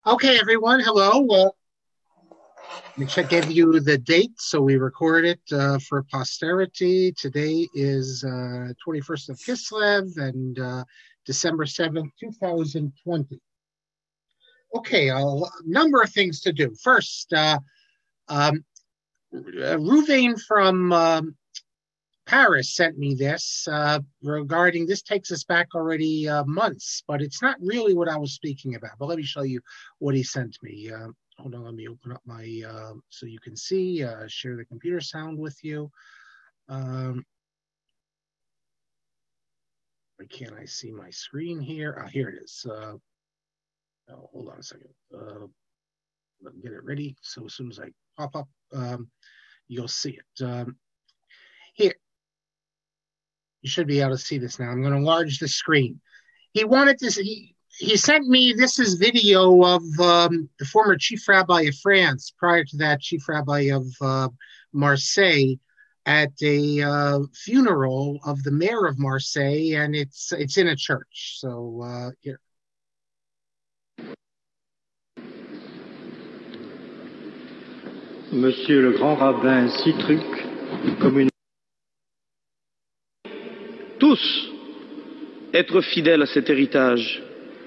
Okay, everyone. Hello. Give you the date so we record it for posterity. Today is 21st of Kislev and December 7th, 2020. Okay, a number of things to do. First, um, Ruvain from Paris sent me this regarding this takes us back already months, but it's not really what I was speaking about. But let me show you what he sent me. Hold on, let me open up my so you can see, share the computer sound with you. Why can't I see my screen here? Here it is. Hold on a second. Let me get it ready. So as soon as I pop up, you'll see it. Here, you should be able to see this now. I'm going to enlarge the screen. He wanted this. He sent me, this is video of the former chief rabbi of France, prior to that, chief rabbi of Marseille, at a funeral of the mayor of Marseille, and it's in a church. So here. Monsieur le grand rabbin Citruc, tous être fidèles à cet héritage.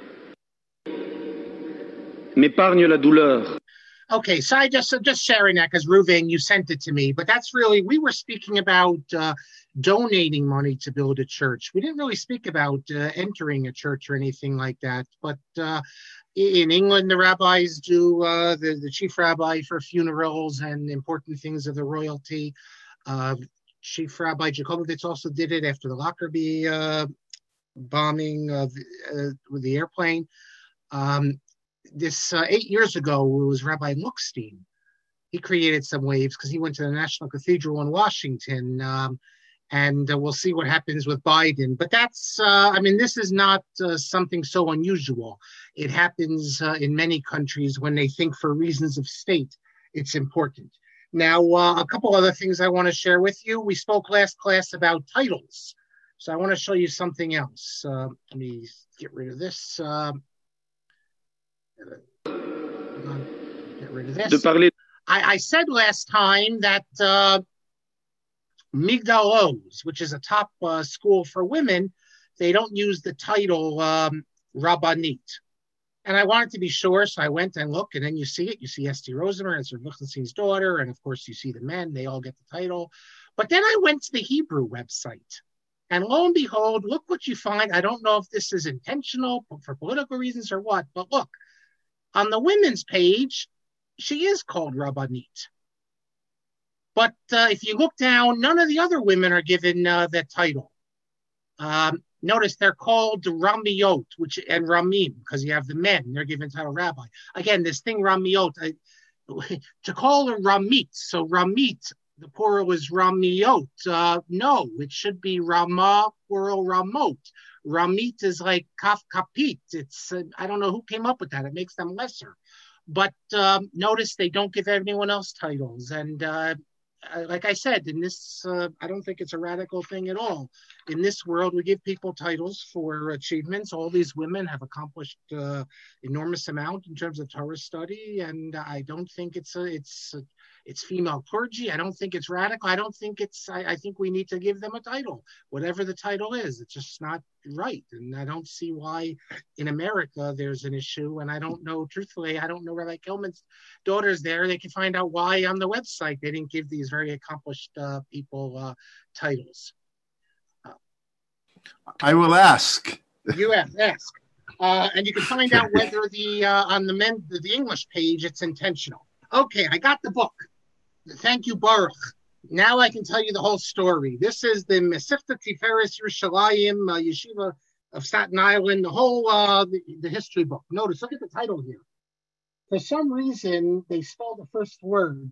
M'épargne la douleur. Okay, so I just sharing that because Ruvain, you sent it to me, but that's really, we were speaking about donating money to build a church. We didn't really speak about entering a church or anything like that, but in England, the rabbis do, the chief rabbi for funerals and important things of the royalty. Chief Rabbi Jacobovitz also did it after the Lockerbie bombing with the airplane. This 8 years ago, it was Rabbi Lookstein. He created some waves because he went to the National Cathedral in Washington, and we'll see what happens with Biden. But that's, this is not something so unusual. It happens in many countries when they think for reasons of state, it's important. Now, a couple other things I want to share with you. We spoke last class about titles. So I want to show you something else. Let me get rid of this. Get rid of this. I said last time that Migdal Oz, which is a top school for women, they don't use the title Rabbanit. And I wanted to be sure, so I went and looked, and then you see it. You see Esther Rosenberg, it's Lichtenstein's daughter, and of course you see the men, they all get the title. But then I went to the Hebrew website, and lo and behold, look what you find. I don't know if this is intentional for political reasons or what, but look, on the women's page, she is called Rabbanit. But if you look down, none of the other women are given that title. Notice they're called Ramiot, and Ramim, because you have the men, they're given title rabbi. Again, this thing Ramiot, to call her Ramit, so Ramit, the plural is Ramiot. No, it should be Ramah, plural Ramot. Ramit is like Kaf Kapit. It's, I don't know who came up with that. It makes them lesser. But notice they don't give anyone else titles. And like I said, in this, I don't think it's a radical thing at all. In this world, we give people titles for achievements. All these women have accomplished enormous amount in terms of Torah study, and I don't think it's female clergy. I don't think it's radical. I don't think it's. I think we need to give them a title, whatever the title is. It's just not right, and I don't see why in America there's an issue. And I don't know, truthfully, I don't know Rabbi Kelman's daughter's there. They can find out why on the website they didn't give these very accomplished people titles. I will ask. You ask. And you can find out whether on the English page it's intentional. Okay, I got the book. Thank you, Baruch. Now I can tell you the whole story. This is the Mesivta Tiferes Yerushalayim Yeshiva of Staten Island, the whole the history book. Notice, look at the title here. For some reason, they spell the first word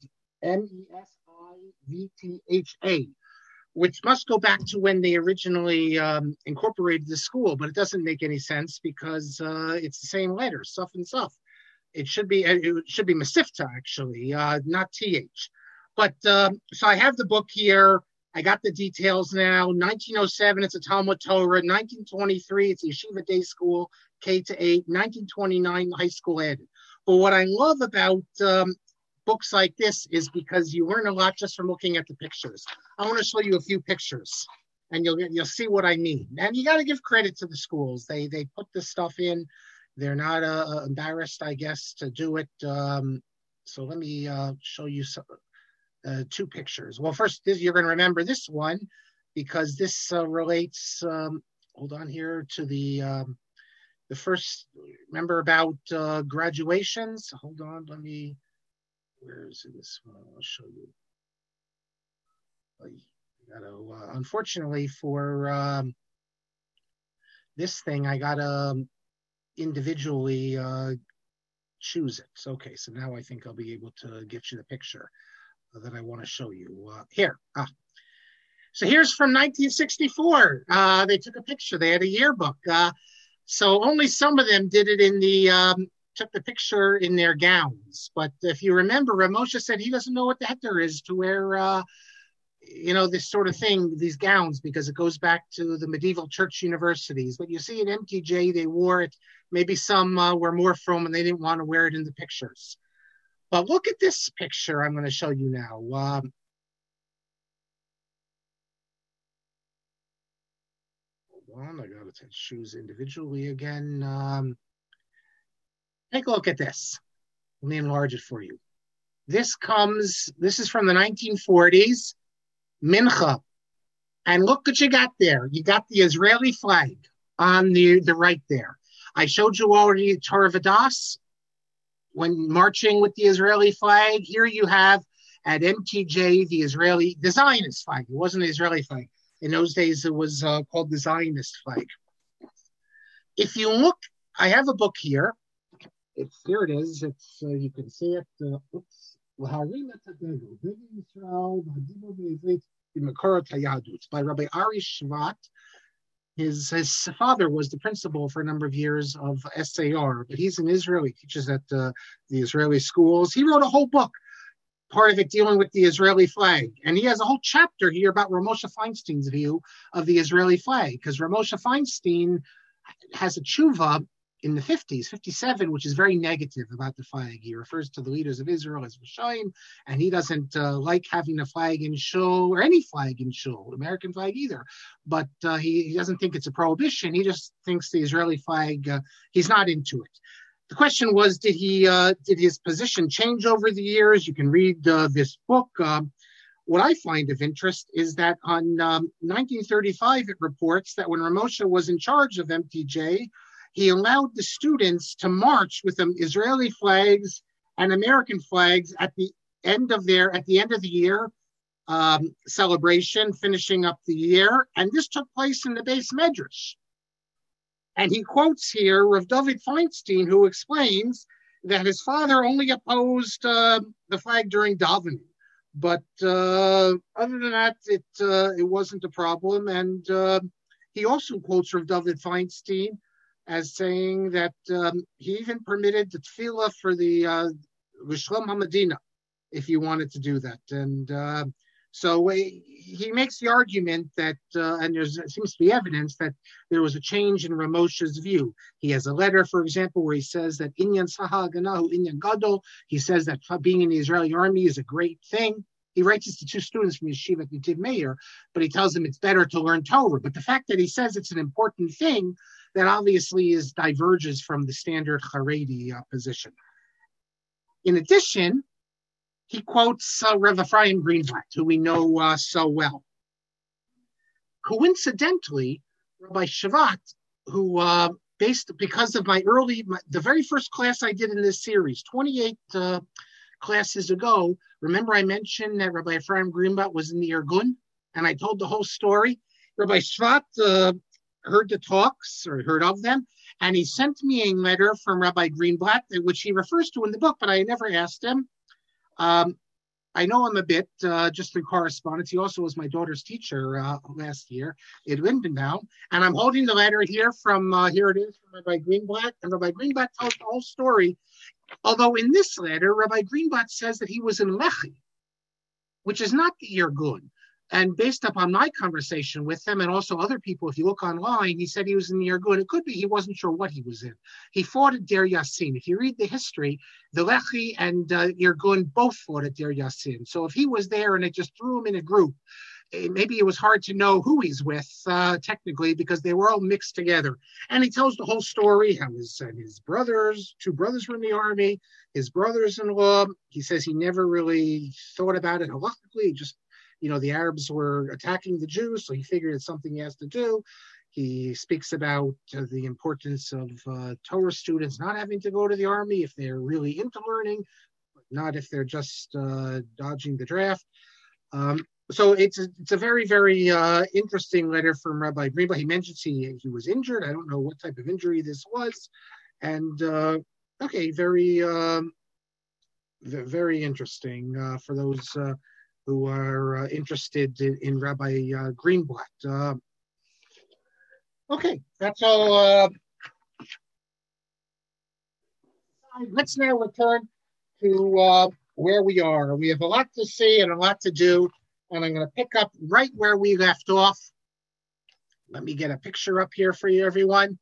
Mesivtha, which must go back to when they originally incorporated the school, but it doesn't make any sense because it's the same letter, Suf and Suf. It should be Mesivta, actually, not TH. But so I have the book here. I got the details now. 1907, it's a Talmud Torah. 1923, it's a Yeshiva Day School, K to 8. 1929, high school added. But what I love about books like this is because you learn a lot just from looking at the pictures. I want to show you a few pictures, and you'll see what I mean. And you got to give credit to the schools. They put this stuff in. They're not embarrassed, I guess, to do it. So let me show you two pictures. Well, first, you're going to remember this one because this relates. Hold on here to the first. Remember about graduations? Hold on, where is this one? I'll show you. Unfortunately for this thing, I gotta individually choose it. So, okay, so now I think I'll be able to get you the picture that I want to show you. Here. So here's from 1964. They took a picture. They had a yearbook. So only some of them did it took the picture in their gowns. But if you remember, Ramosha said he doesn't know what the heck there is to wear, this sort of thing, these gowns, because it goes back to the medieval church universities. But you see at MTJ, they wore it. Maybe some were more from and they didn't want to wear it in the pictures. But look at this picture I'm going to show you now. Hold on, I got to choose individually again. Take a look at this. Let me enlarge it for you. This is from the 1940s, Mincha. And look what you got there. You got the Israeli flag on the right there. I showed you already Torah Vodaas when marching with the Israeli flag. Here you have at MTJ the Zionist flag. It wasn't the Israeli flag. In those days, it was called the Zionist flag. If you look, I have a book here. Here it is. It's you can see it. It's by Rabbi Ari Shvat. His father was the principal for a number of years of SAR, but he's an Israeli. He teaches at the Israeli schools. He wrote a whole book, part of it dealing with the Israeli flag. And he has a whole chapter here about Ramosha Feinstein's view of the Israeli flag, because Ramosha Feinstein has a tshuva in the 50s, 57, which is very negative about the flag. He refers to the leaders of Israel as Rishayim, and he doesn't like having the flag in shul, or any flag in shul, American flag either. But he doesn't think it's a prohibition. He just thinks the Israeli flag, he's not into it. The question was, did his position change over the years? You can read this book. What I find of interest is that on 1935, it reports that when Ramosha was in charge of MTJ, he allowed the students to march with the Israeli flags and American flags at the end of the year celebration, finishing up the year. And this took place in the Beis Medrash. And he quotes here Rav David Feinstein, who explains that his father only opposed the flag during davening. But other than that, it wasn't a problem. And he also quotes Rav David Feinstein as saying that he even permitted the tefillah for the Rishlam HaMedina, if you wanted to do that. And so he makes the argument that, and there seems to be evidence that there was a change in Ramosha's view. He has a letter, for example, where he says that Inyan Saha Ganahu Inyan Gadol. He says that being in the Israeli army is a great thing. He writes this to two students from Yeshiva at Netiv Meir, but he tells them it's better to learn Torah. But the fact that he says it's an important thing, that obviously diverges from the standard Haredi position. In addition, he quotes Rav Ephraim Greenblatt, who we know so well. Coincidentally, Rabbi Shvat, who because of the very first class I did in this series, 28 classes ago, remember I mentioned that Rabbi Ephraim Greenblatt was in the Irgun, and I told the whole story. Rabbi Shvat heard the talks, or heard of them, and he sent me a letter from Rabbi Greenblatt, which he refers to in the book, but I never asked him. I know him a bit, just through correspondence. He also was my daughter's teacher last year at Lindenbaum. And I'm holding the letter here here it is, from Rabbi Greenblatt. And Rabbi Greenblatt tells the whole story. Although in this letter, Rabbi Greenblatt says that he was in Lechi, which is not the Irgun. And based upon my conversation with him and also other people, if you look online, he said he was in the Irgun. It could be he wasn't sure what he was in. He fought at Der Yassin. If you read the history, the Lechi and Irgun both fought at Der Yassin. So if he was there and it just threw him in a group, maybe it was hard to know who he's with technically because they were all mixed together. And he tells the whole story, how his brothers, two brothers were in the army, his brothers-in-law. He says he never really thought about it halachically, just the Arabs were attacking the Jews, so he figured it's something he has to do. He speaks about the importance of Torah students not having to go to the army if they're really into learning, but not if they're just dodging the draft. So it's a very, very interesting letter from Rabbi Greenblatt. He mentions he was injured. I don't know what type of injury this was. And, very, very interesting for those who are interested in Rabbi Greenblatt. That's all. Let's now return to where we are. We have a lot to see and a lot to do, and I'm going to pick up right where we left off. Let me get a picture up here for you, everyone.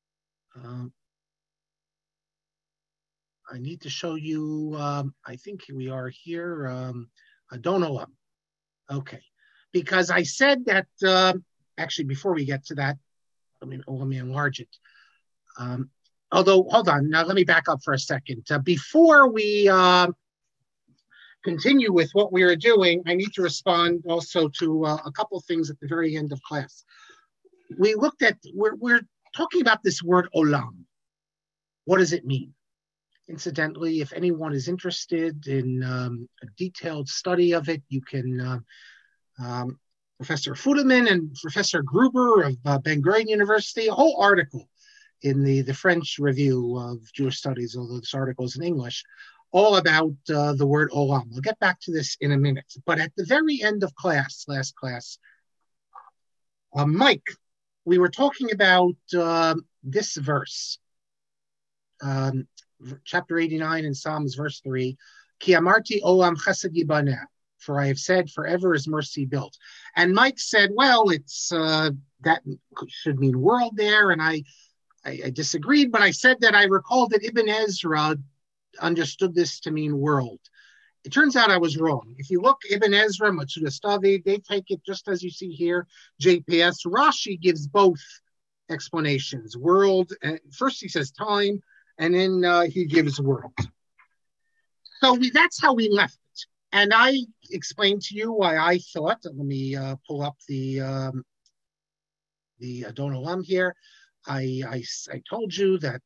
I need to show you, I think we are here. Adon Olam. Okay. Because I said that, actually, before we get to that, let me enlarge it. Although, hold on. Now, let me back up for a second. Before we continue with what we are doing, I need to respond also to a couple things at the very end of class. We looked at, we're talking about this word Olam. What does it mean? Incidentally, if anyone is interested in a detailed study of it, you can, Professor Fudeman and Professor Gruber of Ben-Gurion University, a whole article in the French Review of Jewish Studies, although this article is in English, all about the word Olam. I'll get back to this in a minute. But at the very end of class, last class, Mike, we were talking about this verse. Chapter 89 in Psalms, verse 3, Ki amarti olam chesed yibaneh, for I have said, forever is mercy built. And Mike said, well, it's that should mean world there, and I disagreed, but I said that I recalled that Ibn Ezra understood this to mean world. It turns out I was wrong. If you look, Ibn Ezra, Matsuda Stavi, they take it just as you see here, JPS. Rashi gives both explanations. World, first he says time, and then he gives world. So that's how we left it. And I explained to you why I thought, let me pull up the Adon Olam here. I told you that,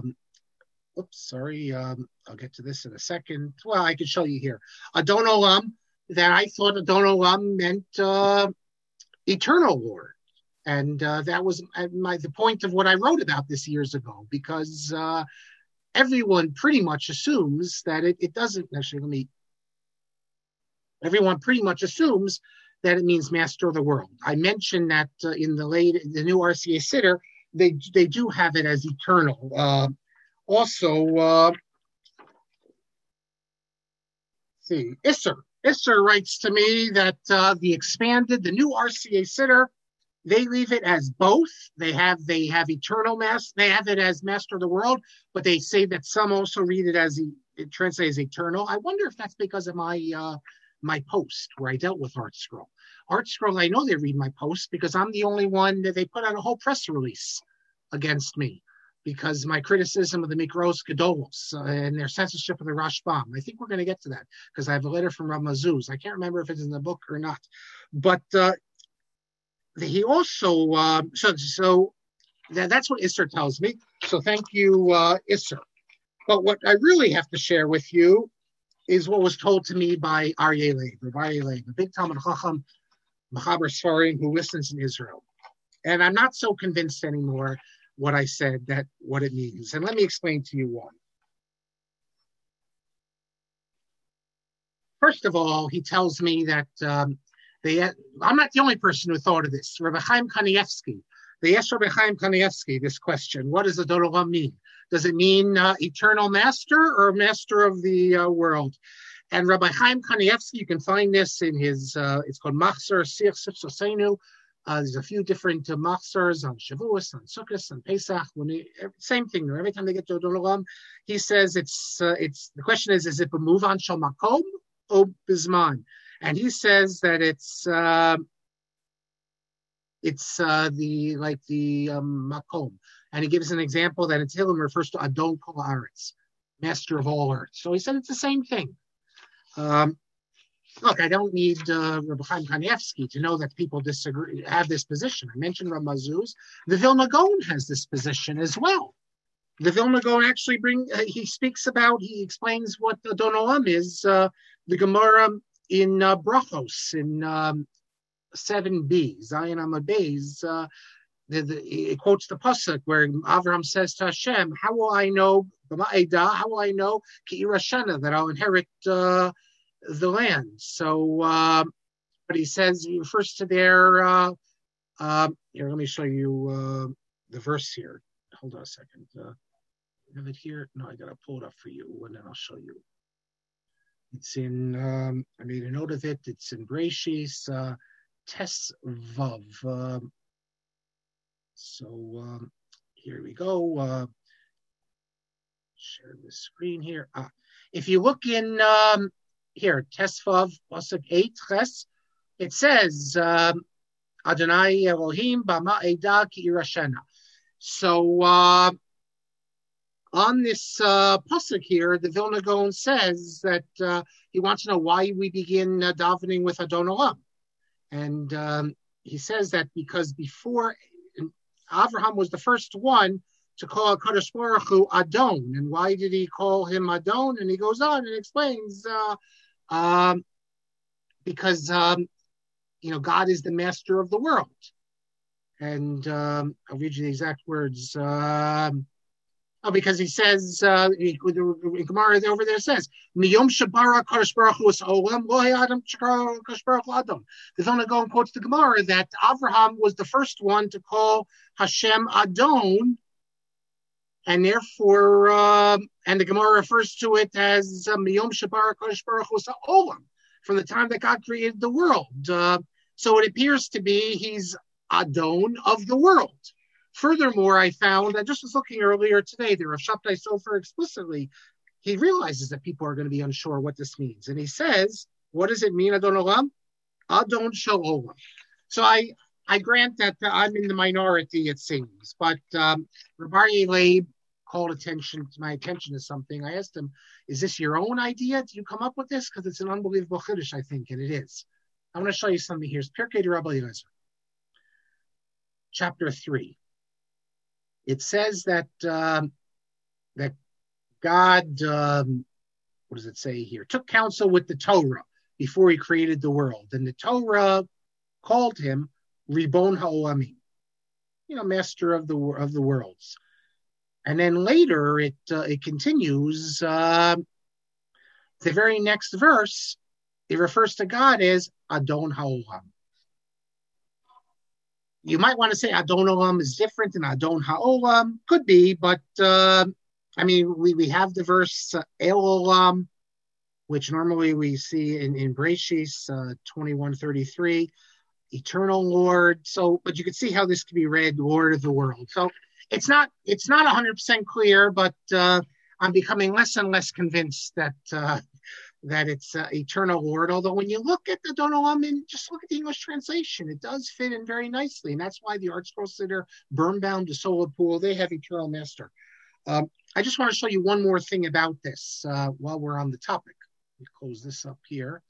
I'll get to this in a second. Well, I could show you here. Adon Olam, that I thought Adon Olam meant eternal Lord. And that was the point of what I wrote about this years ago, because everyone pretty much assumes that it doesn't. Actually, everyone pretty much assumes that it means master of the world. I mentioned that in the new RCA Siddur, they do have it as eternal. Isser writes to me that the new RCA Siddur, they leave it as both. They have eternal mass. They have it as master of the world, but they say that some also read it as it translates eternal. I wonder if that's because of my post where I dealt with ArtScroll. ArtScroll, I know they read my post because I'm the only one that they put out a whole press release against me because my criticism of the Mikros Gedolos and their censorship of the Rashbam. I think we're going to get to that because I have a letter from Rav Mazuz. I can't remember if it's in the book or not, but he also so that's what Isser tells me. So thank you, Isser. But what I really have to share with you is what was told to me by Aryeh Leib, a big Talmud Chacham, Machaber Sfarim, who listens in Israel. And I'm not so convinced anymore what I said, what it means. And let me explain to you why. First of all, he tells me that I'm not the only person who thought of this. Rabbi Chaim Kanievsky, they asked Rabbi Chaim Kanievsky this question: what does the Adon Olam mean? Does it mean eternal master or master of the world? And Rabbi Chaim Kanievsky, you can find this in his, it's called Machzor Sir Sifsosenu. There's a few different machzors on Shavuos, on Sukkot, on Pesach. Same thing. Every time they get to Adon Olam, he says it's. The question is it b'muvan on shel makom or bizman? And he says that it's the makom. And he gives an example that in Tehillim refers to Adon Kol Haaretz, master of all earth. So he said it's the same thing. Look, I don't need Rabbi Chaim Kanievsky to know that people disagree, have this position. I mentioned Rav Mazuz. The Vilna Gaon has this position as well. The Vilna Gaon actually he explains what Adon Olam is. The Gemara in Brachos, in 7b, Zion Amud Beis, it quotes the pasuk where Avraham says to Hashem, "How will I know? How will I know Ki Irashana, that I'll inherit the land?" So, but he says, he refers to their. Here, let me show you the verse here. Hold on a second. Have it here? No, I gotta pull it up for you, and then I'll show you. It's in. I made a note of it. It's in Breshis Tes Vav. So here we go. Share the screen here. If you look in here, Tes Vav Pasuk 8 Ches, it says Adonai Elohim Bama Eda Ki Irashena. So on this pasuk here, the Vilna Gaon says that he wants to know why we begin davening with Adon Olam, and he says that because before Avraham was the first one to call Kadosh Baruch Hu Adon, and why did he call him Adon? And he goes on and explains because God is the master of the world, and I'll read you the exact words. Because he says, Gemara over there says, Miyom Shabara Kadosh Baruch Hu Olam Lo Adam Kadosh Baruch Hu Adam. The Vilna Gaon quotes the Gemara that Avraham was the first one to call Hashem Adon, and therefore, and the Gemara refers to it as Miyom Shabara Kadosh Baruch Hu Olam, from the time that God created the world. So it appears to be he's Adon of the world. Furthermore, I found, I just was looking earlier today, the Rav Shabtai Sofer explicitly, he realizes that people are going to be unsure what this means. And he says, what does it mean, Adon Olam? Adon Shel Olam. So I grant that I'm in the minority, it seems. But Rabbi Leib called my attention to something. I asked him, is this your own idea? Did you come up with this? Because it's an unbelievable chiddush, I think, and it is. I want to show you something here. It's Pirkei de Rabbi Eliezer, chapter 3. It says that that God, what does it say here? Took counsel with the Torah before he created the world, and the Torah called him Ribon Ha'olamim, master of the worlds. And then later it continues. The very next verse, it refers to God as Adon Ha'olam. You might want to say Adon Olam is different than Adon Ha'olam. Could be, but we have the verse El Olam, which normally we see in Breshis 21:33, Eternal Lord. So, but you can see how this can be read, Lord of the world. So it's not 100% clear, but I'm becoming less and less convinced that it's Eternal Lord. Although when you look at the Adon Olam, and just look at the English translation, it does fit in very nicely. And that's why the Art Scroll Sitter, Birnbaum, the Solar Pool, they have Eternal Master. I just want to show you one more thing about this while we're on the topic. Let me close this up here.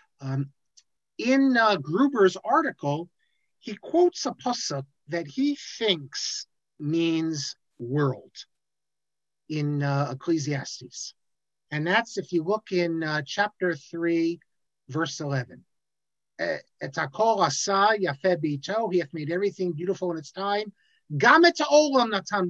In Gruber's article, he quotes a pasuk that he thinks means world in Ecclesiastes. And that's if you look in chapter 3, verse 11. Etakol asa yafeh b'ito, he hath made everything beautiful in its time. Gam et ha'olam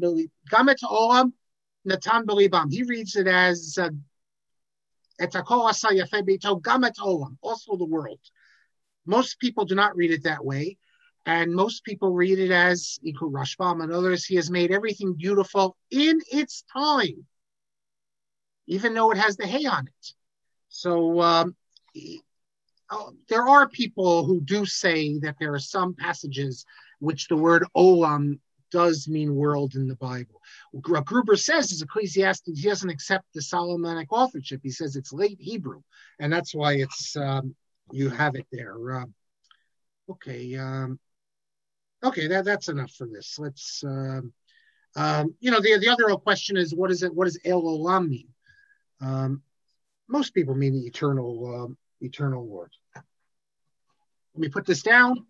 natan b'libam. He reads it as Etakol asa yafeh b'ito, gam et ha'olam, also the world. Most people do not read it that way. And most people read it as, equal Rashbam and others, he has made everything beautiful in its time, even though it has the hay on it. So there are people who do say that there are some passages which the word olam does mean world in the Bible. What Gruber says is Ecclesiastes, he doesn't accept the Solomonic authorship. He says it's late Hebrew, and that's why it's you have it there. Okay, that's enough for this. Let's the other question is what does El Olam mean? Most people mean the eternal Lord. Let me put this down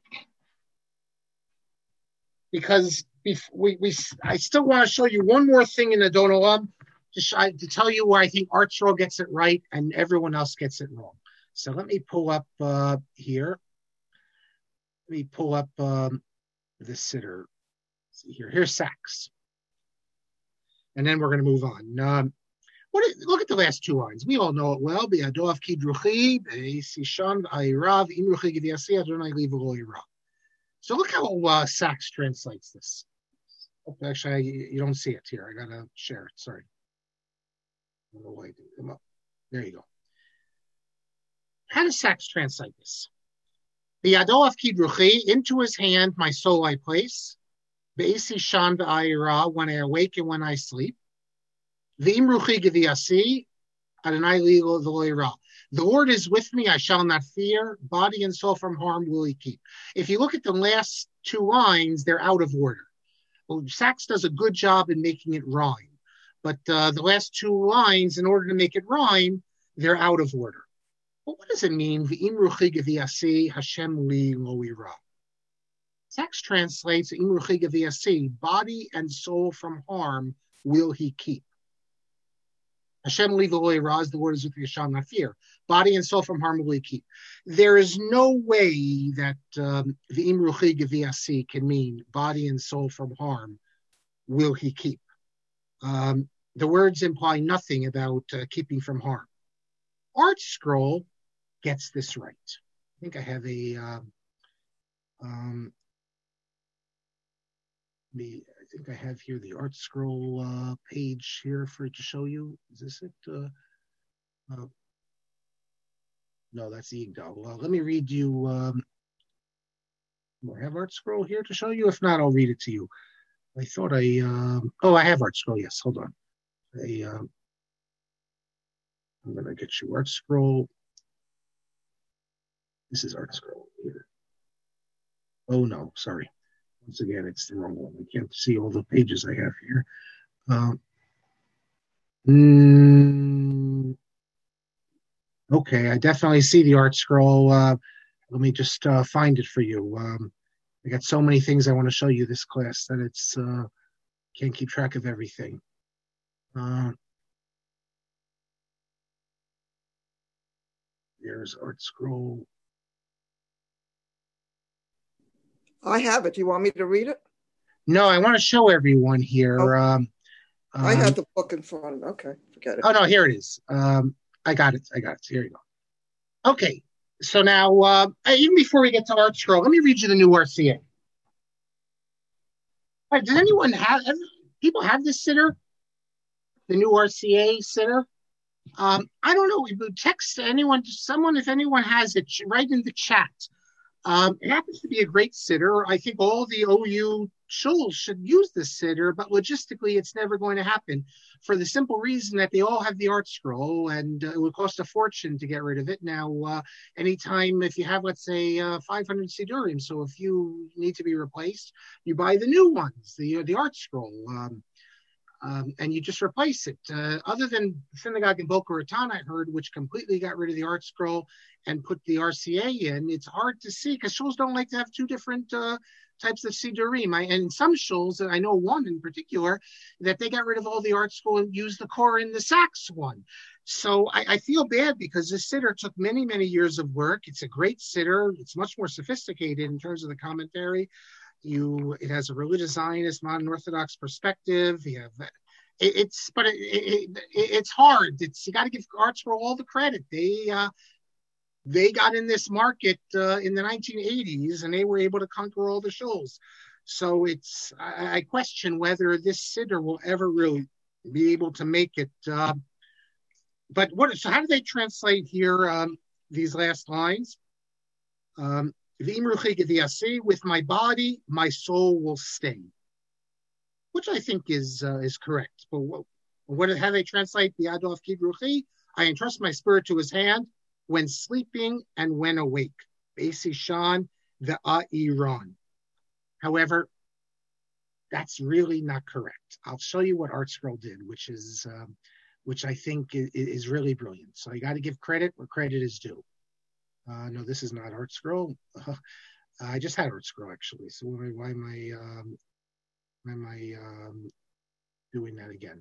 because I still want to show you one more thing in Adon Olam to tell you where I think ArtScroll gets it right and everyone else gets it wrong. So let me pull up here. Let me pull up the Siddur. See here. Here's Sachs. And then we're going to move on. Look at the last two lines. We all know it well. So look how Sachs translates this. Actually, you don't see it here. I got to share it. Sorry. I don't know why I didn't come up. There you go. How does Sachs translate this? Into his hand my soul I place. When I awake and when I sleep. The Lord is with me, I shall not fear. Body and soul from harm will he keep. If you look at the last two lines, they're out of order. Well, Sachs does a good job in making it rhyme. But the last two lines, in order to make it rhyme, they're out of order. Well, what does it mean? Hashem li lo ira. Sachs translates body and soul from harm will he keep. Hashem li lo ira, the Lord is with you, shall not fear. Body and soul from harm will he keep. There is no way that can mean body and soul from harm will he keep. The words imply nothing about keeping from harm. ArtScroll gets this right. I think I have I have here the ArtScroll page here for it to show you. Is this it? No, that's the Igdal. Let me read you. Do I have ArtScroll here to show you? If not, I'll read it to you. I thought I have ArtScroll. Yes, hold on. I'm going to get you ArtScroll. This is ArtScroll here. Oh, no, sorry. Once again, it's the wrong one. I can't see all the pages I have here. Okay, I definitely see the ArtScroll. Let me just find it for you. I got so many things I want to show you this class that it's can't keep track of everything. There's ArtScroll. I have it. Do you want me to read it? No, I want to show everyone here. Oh. I have the book in front of me. Okay, forget it. Oh, no, here it is. I got it. Here you go. Okay, so now, even before we get to ArtScroll, let me read you the new RCA. All right, does anyone people have this Siddur? The new RCA Siddur? I don't know. Text someone, if anyone has it, right in the chat. It happens to be a great Siddur. I think all the OU shuls should use this Siddur, but logistically, it's never going to happen for the simple reason that they all have the ArtScroll, and it would cost a fortune to get rid of it. Now, anytime if you have, let's say, 500 Siddurim, so if you need to be replaced, you buy the new ones, the ArtScroll. And you just replace it. Other than Synagogue in Boca Raton, I heard, which completely got rid of the ArtScroll and put the RCA in, it's hard to see because shuls don't like to have two different types of Siddurim. And in some shuls, and I know one in particular, that they got rid of all the ArtScroll and used the core in the Sachs one. So I feel bad because this Siddur took many, many years of work. It's a great Siddur. It's much more sophisticated in terms of the commentary. It has a religious Zionist, modern Orthodox perspective. You have it's hard. You got to give ArtScroll all the credit. They got in this market in the 1980s, and they were able to conquer all the shuls. So I question whether this Siddur will ever really be able to make it But so how do they translate here, these last lines? With my body, my soul will stay, which I think is correct. But how do they translate the Adolf Kibruchi? I entrust my spirit to his hand when sleeping and when awake. Beisishan the Iran. However, that's really not correct. I'll show you what ArtScroll did, which I think is really brilliant. So I got to give credit where credit is due. No, this is not ArtScroll. I just had ArtScroll actually. So why am I doing that again?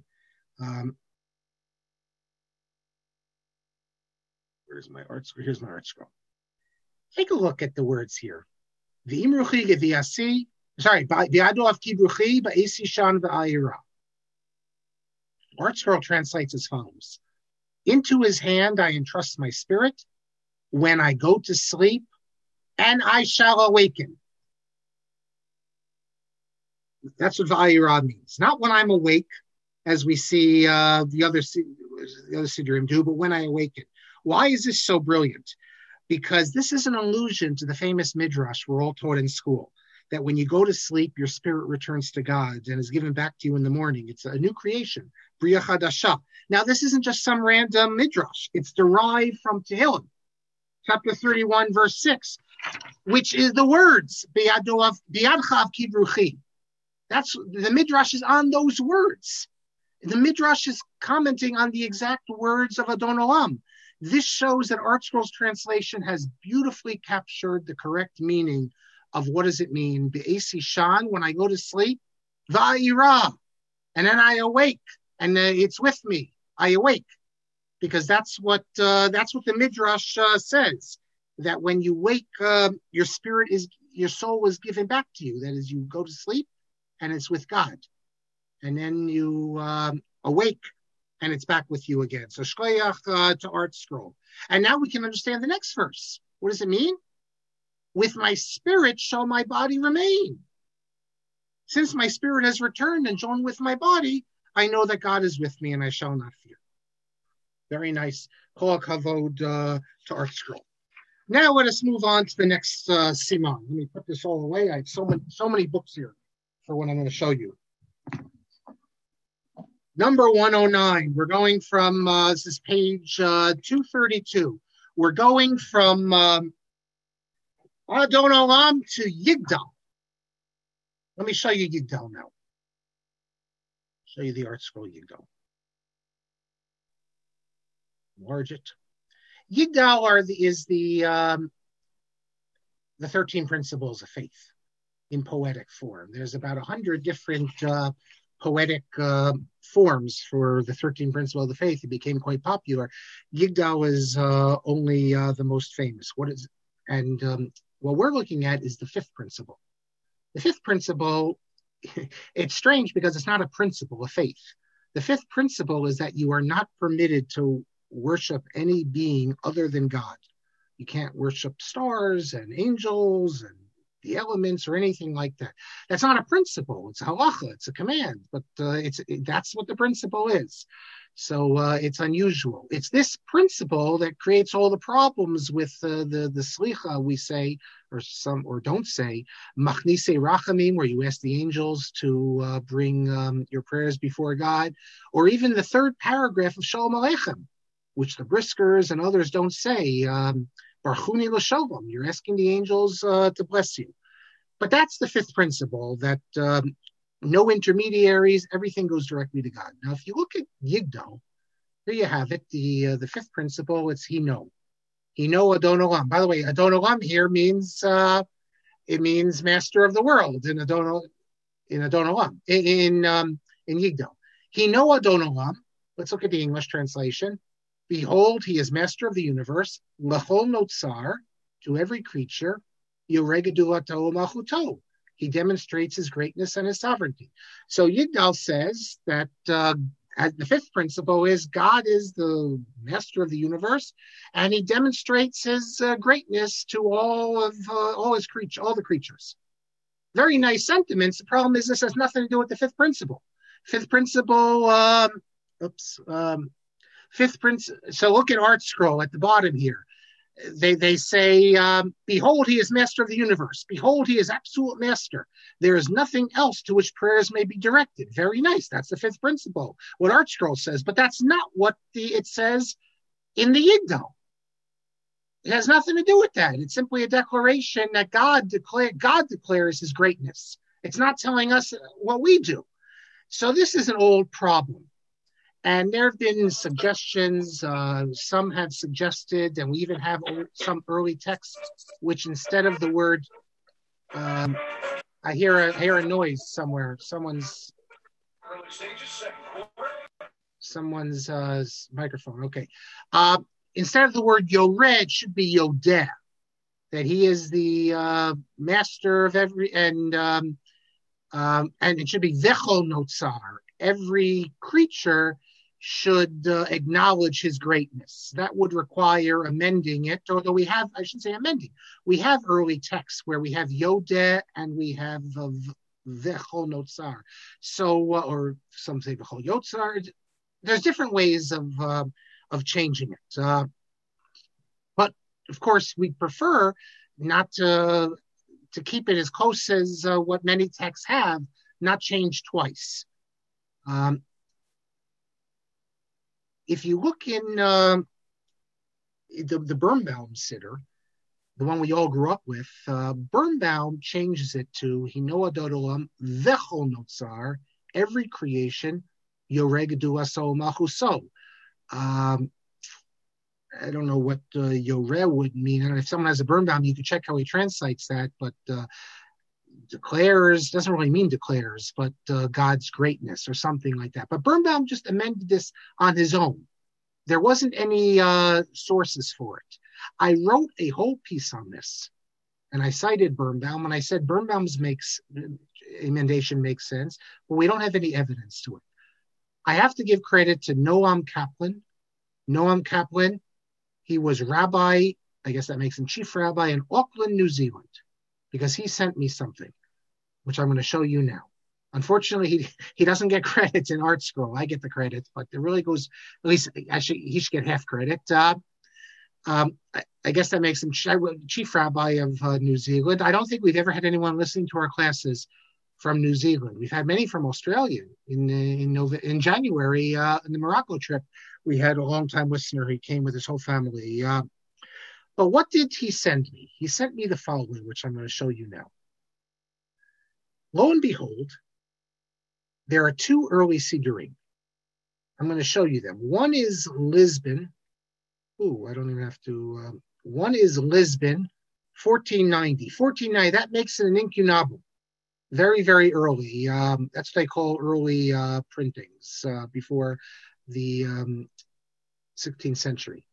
Where's my ArtScroll? Here's my ArtScroll. Take a look at the words here. V'imruchi geviasi. Sorry, Bi'adov kibruchi ba'esi shan v'ayira. ArtScroll translates as follows: into his hand I entrust my spirit when I go to sleep, and I shall awaken. That's what v'ayira means. Not when I'm awake, as we see the other Siddurim do, but when I awaken. Why is this so brilliant? Because this is an allusion to the famous midrash we're all taught in school, that when you go to sleep, your spirit returns to God and is given back to you in the morning. It's a new creation, Bria Chadasha. Now, this isn't just some random midrash. It's derived from Tehillim, chapter 31, verse 6, which is the words, Biadchav Kibruchi. That's the midrash is on those words. The midrash is commenting on the exact words of Adon Olam. This shows that ArtScroll's translation has beautifully captured the correct meaning of what does it mean? Be'esi shan, when I go to sleep, va'ira, and then I awake, and it's with me. I awake, because that's what the midrash says. That when you wake, your soul is given back to you. That is, you go to sleep, and it's with God, and then you awake, and it's back with you again. So shkoyach to ArtScroll. And now we can understand the next verse. What does it mean? With my spirit shall my body remain. Since my spirit has returned and joined with my body, I know that God is with me and I shall not fear. Very nice. Kol kavod to ArtScroll. Now let us move on to the next siman. Let me put this all away. I have so many books here for what I'm going to show you. Number 109. We're going from, this is page 232. We're going from Adon Olam to Yigdal. Let me show you Yigdal now. Show you the ArtScroll Yigdal. Enlarge it. Yigdal is the 13 principles of faith in poetic form. There's about 100 different poetic forms for the 13 principles of the faith. It became quite popular. Yigdal is only the most famous. What we're looking at is the fifth principle. The fifth principle, it's strange because it's not a principle of faith. The fifth principle is that you are not permitted to worship any being other than God. You can't worship stars and angels and the elements or anything like that. That's not a principle. It's a halacha. It's a command. But that's what the principle is. So it's unusual. It's this principle that creates all the problems with the slicha we say, or don't say, machnise rachamim, where you ask the angels to bring your prayers before God, or even the third paragraph of Shalom Aleichem, which the Briskers and others don't say. Barchuni l'shalom, you're asking the angels to bless you. But that's the fifth principle, that no intermediaries, everything goes directly to God. Now, if you look at Yigdal, there you have it, the fifth principle, it's Hino. Hino Adon Olam. By the way, Adon Olam here means, it means master of the world in Adon Olam, in Yigdal. Hino Adon Olam, let's look at the English translation. Behold, he is master of the universe, L'chol Notzar, to every creature, Yoregaduato Machuto. He demonstrates his greatness and his sovereignty. So Yigdal says that the fifth principle is God is the master of the universe, and he demonstrates his greatness to all the creatures. Very nice sentiments. The problem is this has nothing to do with the fifth principle. Fifth principle, Fifth principle. So look at Art Scroll at the bottom here. They say, behold, he is master of the universe. Behold, he is absolute master. There is nothing else to which prayers may be directed. Very nice. That's the fifth principle, what Art Scroll says. But that's not what it says in the Yigdal. It has nothing to do with that. It's simply a declaration that God declares his greatness. It's not telling us what we do. So this is an old problem. And there have been suggestions. Some have suggested, and we even have some early texts, which instead of the word, I hear a noise somewhere. Someone's microphone. Okay. Instead of the word Yored, it should be Yodeh, that he is the master of every, and it should be Vechol Notzar. Every creature should acknowledge his greatness. That would require amending it, although we have, I shouldn't say amending, we have early texts where we have Yodeh and we have Vechol Notzar. So, or some say Vechol Yotzar. There's different ways of changing it. But of course, we prefer not to keep it as close as what many texts have, not change twice. If you look in the Birnbaum Siddur, the one we all grew up with, Birnbaum changes it to Hino Adod Olam Vechol Notzar, every creation, Yoreg Duaso Machuso. I don't know what Yoreh would mean. And if someone has a Birnbaum, you can check how he translates that. But declares doesn't really mean declares, but God's greatness or something like that. But Birnbaum just amended this on his own. There wasn't any sources for it. I wrote a whole piece on this, and I cited Birnbaum, and I said Birnbaum's emendation makes sense, but we don't have any evidence to it. I have to give credit to Noam Kaplan. Noam Kaplan, he was rabbi, I guess that makes him chief rabbi in Auckland, New Zealand, because he sent me something, which I'm going to show you now. Unfortunately, he doesn't get credit in Art Scroll. I get the credit, but it really goes, at least actually he should get half credit. I guess that makes him chief rabbi of New Zealand. I don't think we've ever had anyone listening to our classes from New Zealand. We've had many from Australia. In January, in the Morocco trip, we had a long-time listener. He came with his whole family. But what did he send me? He sent me the following, which I'm going to show you now. Lo and behold, there are two early Siddurim. I'm going to show you them. One is Lisbon. Ooh, I don't even have to. One is Lisbon, 1490. 1490, that makes it an incunable. Very, very early. That's what they call early printings before the 16th century.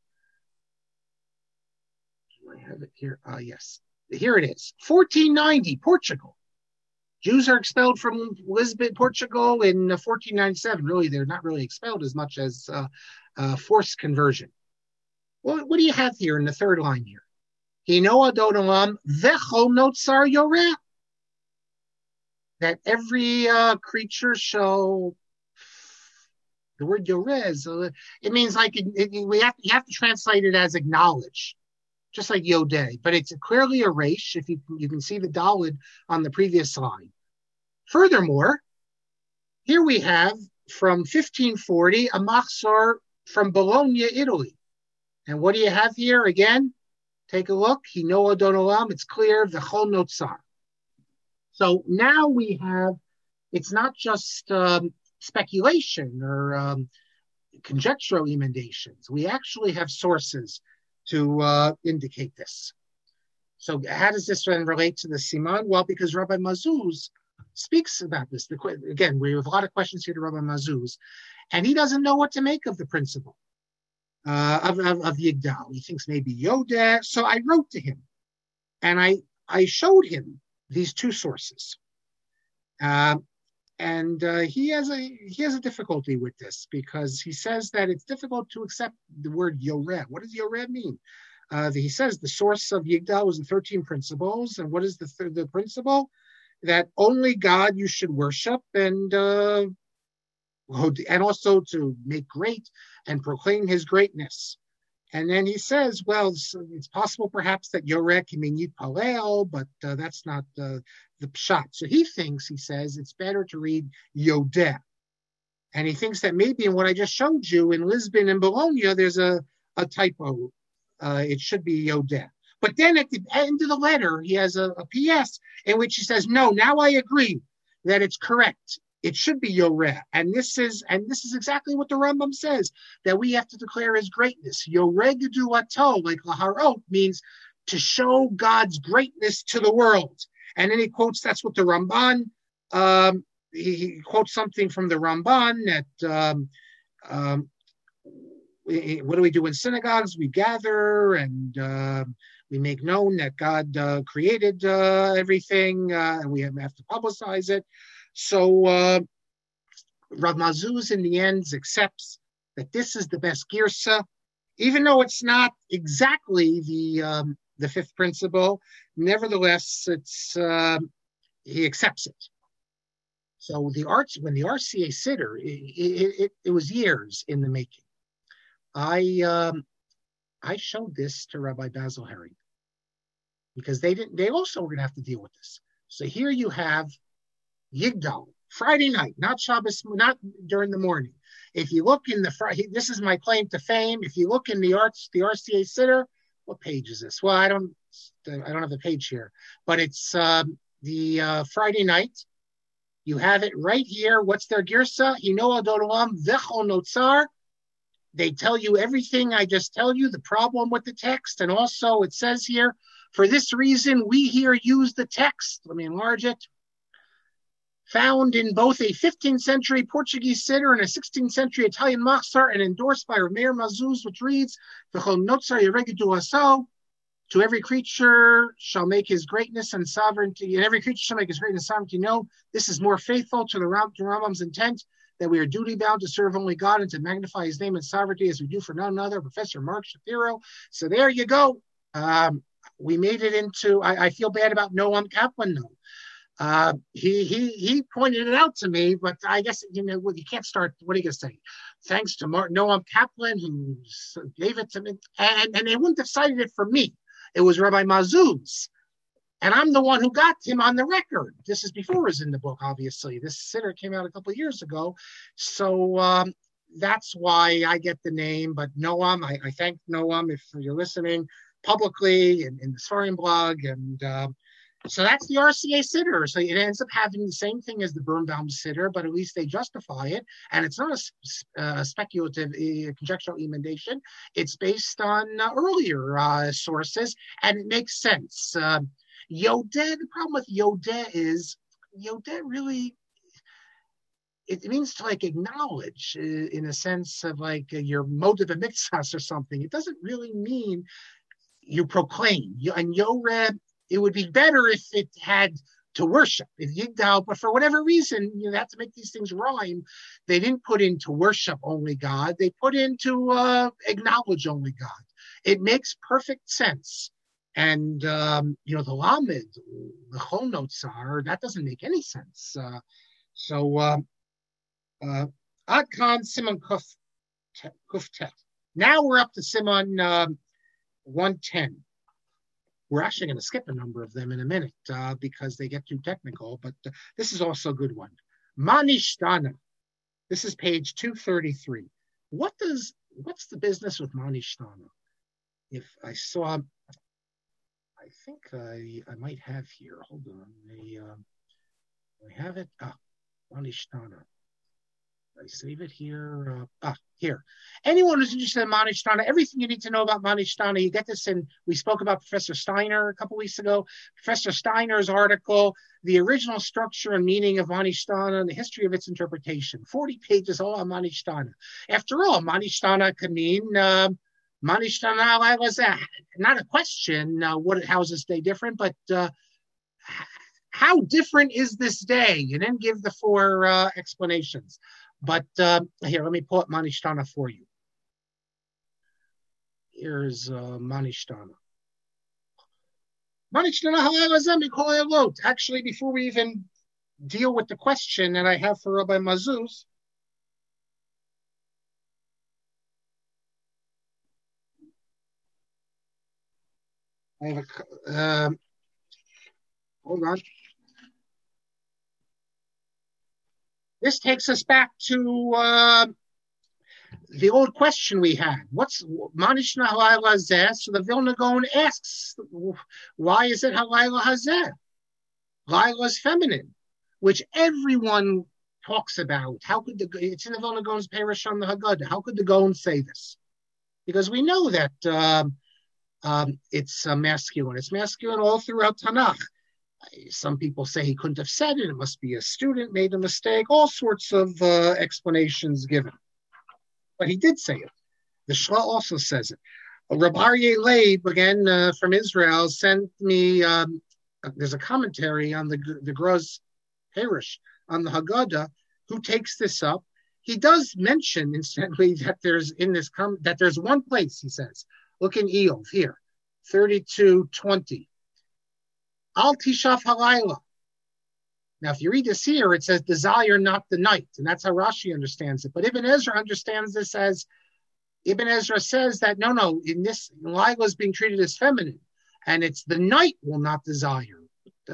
Do I have it here? Yes. Here it is. 1490, Portugal. Jews are expelled from Lisbon, Portugal in 1497. Really, they're not really expelled as much as forced conversion. Well, what do you have here in the third line here? Hino Adon Olam Vechol Notzar Yoreh. That every creature shall, the word Yoreh, it means like, you have to translate it as acknowledge, just like Yodeh, but it's clearly a resh, if you can see the Daled on the previous line. Furthermore, here we have from 1540, a machzor from Bologna, Italy. And what do you have here again? Take a look. Hino Adon Olam, it's clear, Vechol Notzar. So now we have, it's not just speculation or conjectural emendations. We actually have sources to indicate this. So how does this then relate to the Siman? Well, because Rabbi Mazuz speaks about this. Again, we have a lot of questions here to Rabbi Mazuz, and he doesn't know what to make of the principle of Yigdal. He thinks maybe Yodeh. So I wrote to him, and I showed him these two sources, and he has a difficulty with this because he says that it's difficult to accept the word Yoreh. What does Yoreh mean? He says the source of Yigdal was the 13 principles, and what is the principle? That only God you should worship, and and also to make great and proclaim his greatness. And then he says, well, it's possible perhaps that Yoreh can mean Yitpalel, but that's not the pshat. So he says, it's better to read Yodeh. And he thinks that maybe in what I just showed you in Lisbon and Bologna, there's a typo. It should be Yodeh. But then at the end of the letter, he has a PS in which he says, no, now I agree that it's correct. It should be Yoreh. And this is exactly what the Rambam says, that we have to declare his greatness. Yoreh geduato, like laharot, means to show God's greatness to the world. And then he quotes, that's what the Ramban, he quotes something from the Ramban that, what do we do in synagogues? We gather and we make known that God created everything, and we have to publicize it. So Rav Mazuz in the end accepts that this is the best girsa, even though it's not exactly the fifth principle. Nevertheless, he accepts it. So when the RCA Siddur, it was years in the making. I showed this to Rabbi Basil Herring because they also were going to have to deal with this. So here you have Yigdal, Friday night, not Shabbos, not during the morning. If you look in this is my claim to fame. If you look in the RCA Siddur, what page is this? Well, I don't have the page here, but it's the Friday night. You have it right here. What's their girsa? Hino adon olam v'chol notzar. They tell you everything I just tell you, the problem with the text. And also it says here, for this reason, we here use the text. Let me enlarge it. Found in both a 15th century Portuguese Siddur and a 16th century Italian Machzor, and endorsed by Meir Mazuz, which reads, V'chol notzar yeregedu aso, to every creature shall make his greatness and sovereignty, and every creature shall make his greatness and sovereignty known. This is more faithful to the Rambam's intent, that we are duty bound to serve only God and to magnify his name and sovereignty as we do for none other. Professor Mark Shapiro. So there you go. We made it into, I feel bad about Noam Kaplan though. He pointed it out to me, but I guess, you can't start, what are you going to say? Thanks to Noam Kaplan who gave it to me. And they wouldn't have cited it for me. It was Rabbi Mazuz. And I'm the one who got him on the record. This is before it was in the book, obviously. This Siddur came out a couple of years ago. So that's why I get the name. But Noam, I thank Noam if you're listening publicly in the Sfarim blog. And so that's the RCA Siddur. So it ends up having the same thing as the Birnbaum Siddur, but at least they justify it. And it's not a speculative, conjectural emendation. It's based on earlier sources, and it makes sense. Yodeh, the problem with Yodeh is, Yodeh really, it means to acknowledge in a sense of your motive of mitzvahs or something. It doesn't really mean you proclaim. And Yoreh, it would be better if it had to worship, if Yigdal, but for whatever reason, they have to make these things rhyme. They didn't put in to worship only God. They put in to acknowledge only God. It makes perfect sense. And, the Lamed, the Chol Notzar, that doesn't make any sense. Ad Kan Simon Kuftet. Now we're up to Simon 110. We're actually going to skip a number of them in a minute because they get too technical, but this is also a good one. Manishtana. This is page 233. What's the business with Manishtana? If I saw... I think I might have here. Hold on. I have it. Manishtana. I save it here. Here. Anyone who's interested in Manishtana, everything you need to know about Manishtana, you get this we spoke about Professor Steiner a couple weeks ago. Professor Steiner's article, The Original Structure and Meaning of Manishtana and the History of its Interpretation. 40 pages all on Manishtana. After all, Manishtana can mean... Manishtana was not a question, how is this day different, but how different is this day? And then give the 4 explanations. But here, let me pull up Manishtana for you. Here's Manishtana. Actually, before we even deal with the question that I have for Rabbi Mazuz, I have hold on. This takes us back to the old question we had. What's Manishna Halayla Hazeh? So the Vilna Gaon asks, why is it Halayla Hazeh? Laila is feminine, which everyone talks about. How could it's in the Vilna Gaon's Parish on the Haggadah. How could the Gaon say this? Because we know that it's masculine. It's masculine all throughout Tanakh. Some people say he couldn't have said it. It must be a student made a mistake. All sorts of explanations given. But he did say it. The Shla also says it. Reb Aryeh Leib, again from Israel, sent me, there's a commentary on the Groz Parish on the Haggadah, who takes this up. He does mention, incidentally, that there's that there's one place, he says, look in Eov here, 32:20. Al Tishaf Halayla. Now, if you read this here, it says desire not the night, and that's how Rashi understands it. But Ibn Ezra understands this as, Ibn Ezra says that no, in this, Laila is being treated as feminine, and it's the night will not desire.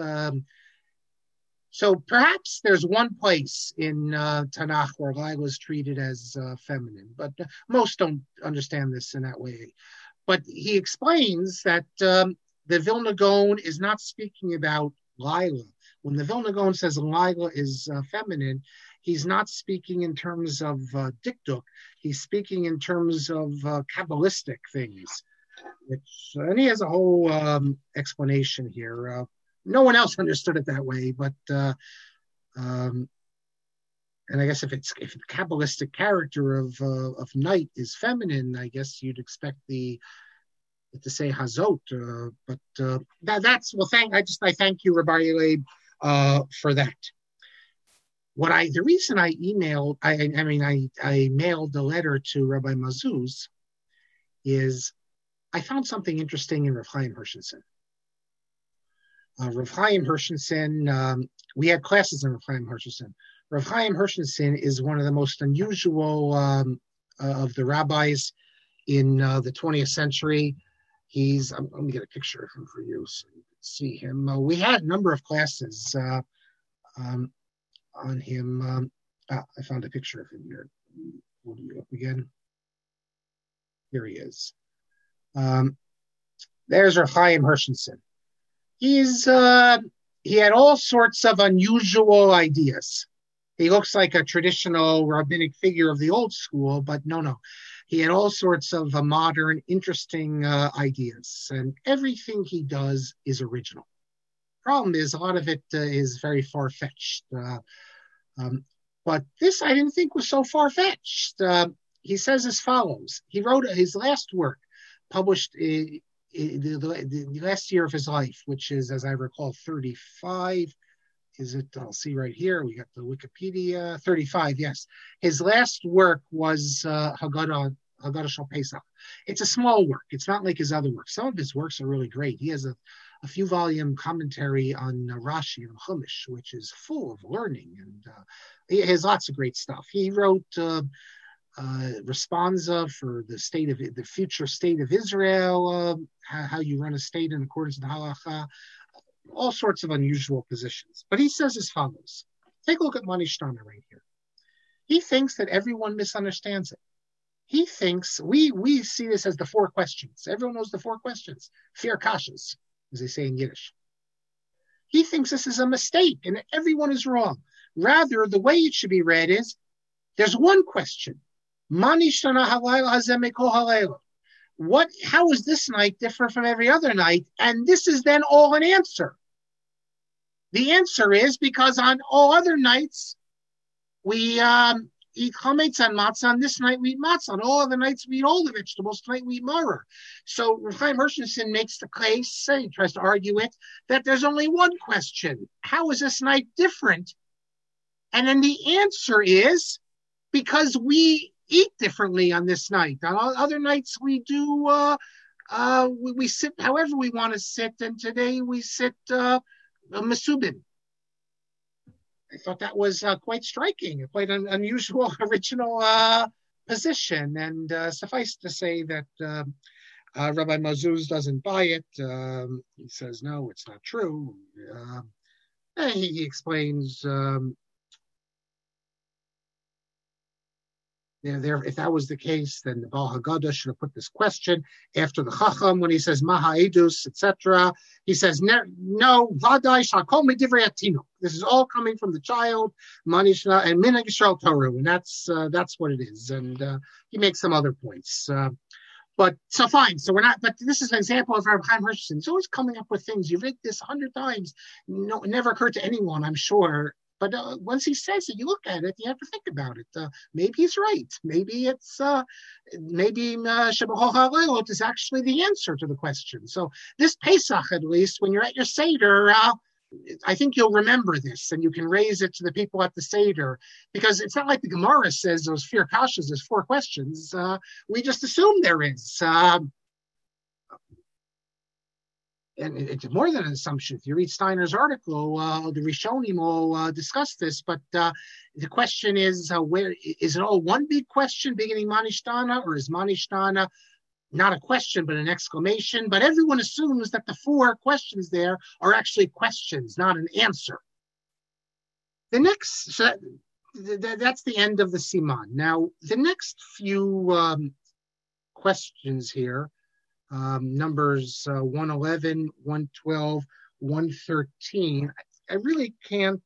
So perhaps there's one place in Tanakh where Laila is treated as feminine, but most don't understand this in that way. But he explains that the Vilna Gaon is not speaking about Laila. When the Vilna Gaon says Laila is feminine, he's not speaking in terms of dikduk. He's speaking in terms of Kabbalistic things. And he has a whole explanation here. No one else understood it that way, but and I guess if the Kabbalistic character of night is feminine, I guess you'd expect to say hazot. But that's I thank you, Rabbi Leib, for that. The reason I emailed, I mailed the letter to Rabbi Mazuz is I found something interesting in Rav Chaim Hershenson. Rav Chaim Hershenson, we had classes in Rav Chaim Hershenson. Rav Chaim Hershenson is one of the most unusual of the rabbis in the 20th century. Let me get a picture of him for you so you can see him. We had a number of classes on him. I found a picture of him here. Hold you up again. Here he is. There's Rav Chaim Hershenson. He had all sorts of unusual ideas. He looks like a traditional rabbinic figure of the old school, but no. He had all sorts of modern, interesting ideas, and everything he does is original. Problem is, a lot of it is very far-fetched. But this I didn't think was so far-fetched. He says as follows. He wrote his last work, published the last year of his life, which is, as I recall, 35. Is it? I'll see right here. We got the Wikipedia. 35, yes. His last work was Haggadah Shal Pesach. It's a small work. It's not like his other works. Some of his works are really great. He has a few volume commentary on Rashi and Chumash, which is full of learning, and he has lots of great stuff. He wrote responsa for the future state of Israel, how you run a state in accordance with the halacha, all sorts of unusual positions. But he says as follows. Take a look at Manishtana right here. He thinks that everyone misunderstands it. He thinks we see this as the 4 questions. Everyone knows the 4 questions. Fear kashas, as they say in Yiddish. He thinks this is a mistake and everyone is wrong. Rather, the way it should be read is, there's one question. Manishtana halayla hazeh mikol halayla. How is this night different from every other night? And this is then all an answer. The answer is because on all other nights, we eat chametz and matzah. On this night, we eat matzah. On all other nights, we eat all the vegetables. Tonight, we eat maror. So Rav Chaim Hershenson makes the case, he tries to argue it, that there's only one question. How is this night different? And then the answer is because we eat differently on this night. On other nights we do we sit however we want to sit, and today we sit mesubin. I thought that was quite striking, quite an unusual, original position, and suffice to say that Rabbi Mazuz doesn't buy it. He says, no, it's not true. And he explains, if that was the case, then the Baal Haggadah should have put this question after the Chacham when he says Maha Edus, etc. He says, no, Vadai Shakol Medivrei Atinu. This is all coming from the child, Manishna and Minhag Yisrael Torah, and that's what it is. And he makes some other points. But so fine. So we're not. But this is an example of Rabbi Chaim Hirschson. He's always coming up with things. You've read this 100 times. No, it never occurred to anyone, I'm sure. But once he says it, you look at it, you have to think about it. Maybe he's right. Maybe it's Shebachol HaLeilot is actually the answer to the question. So this Pesach, at least, when you're at your Seder, I think you'll remember this, and you can raise it to the people at the Seder, because it's not like the Gemara says those fear kashas, there's 4 questions. We just assume there is. And it's more than an assumption. If you read Steiner's article, the Rishonim will discuss this, but the question is, where is it all one big question beginning Manishtana, or is Manishtana not a question but an exclamation? But everyone assumes that the 4 questions there are actually questions, not an answer. The next, that's the end of the Siman. Now, the next few questions here, numbers 111, 112, 113. I really can't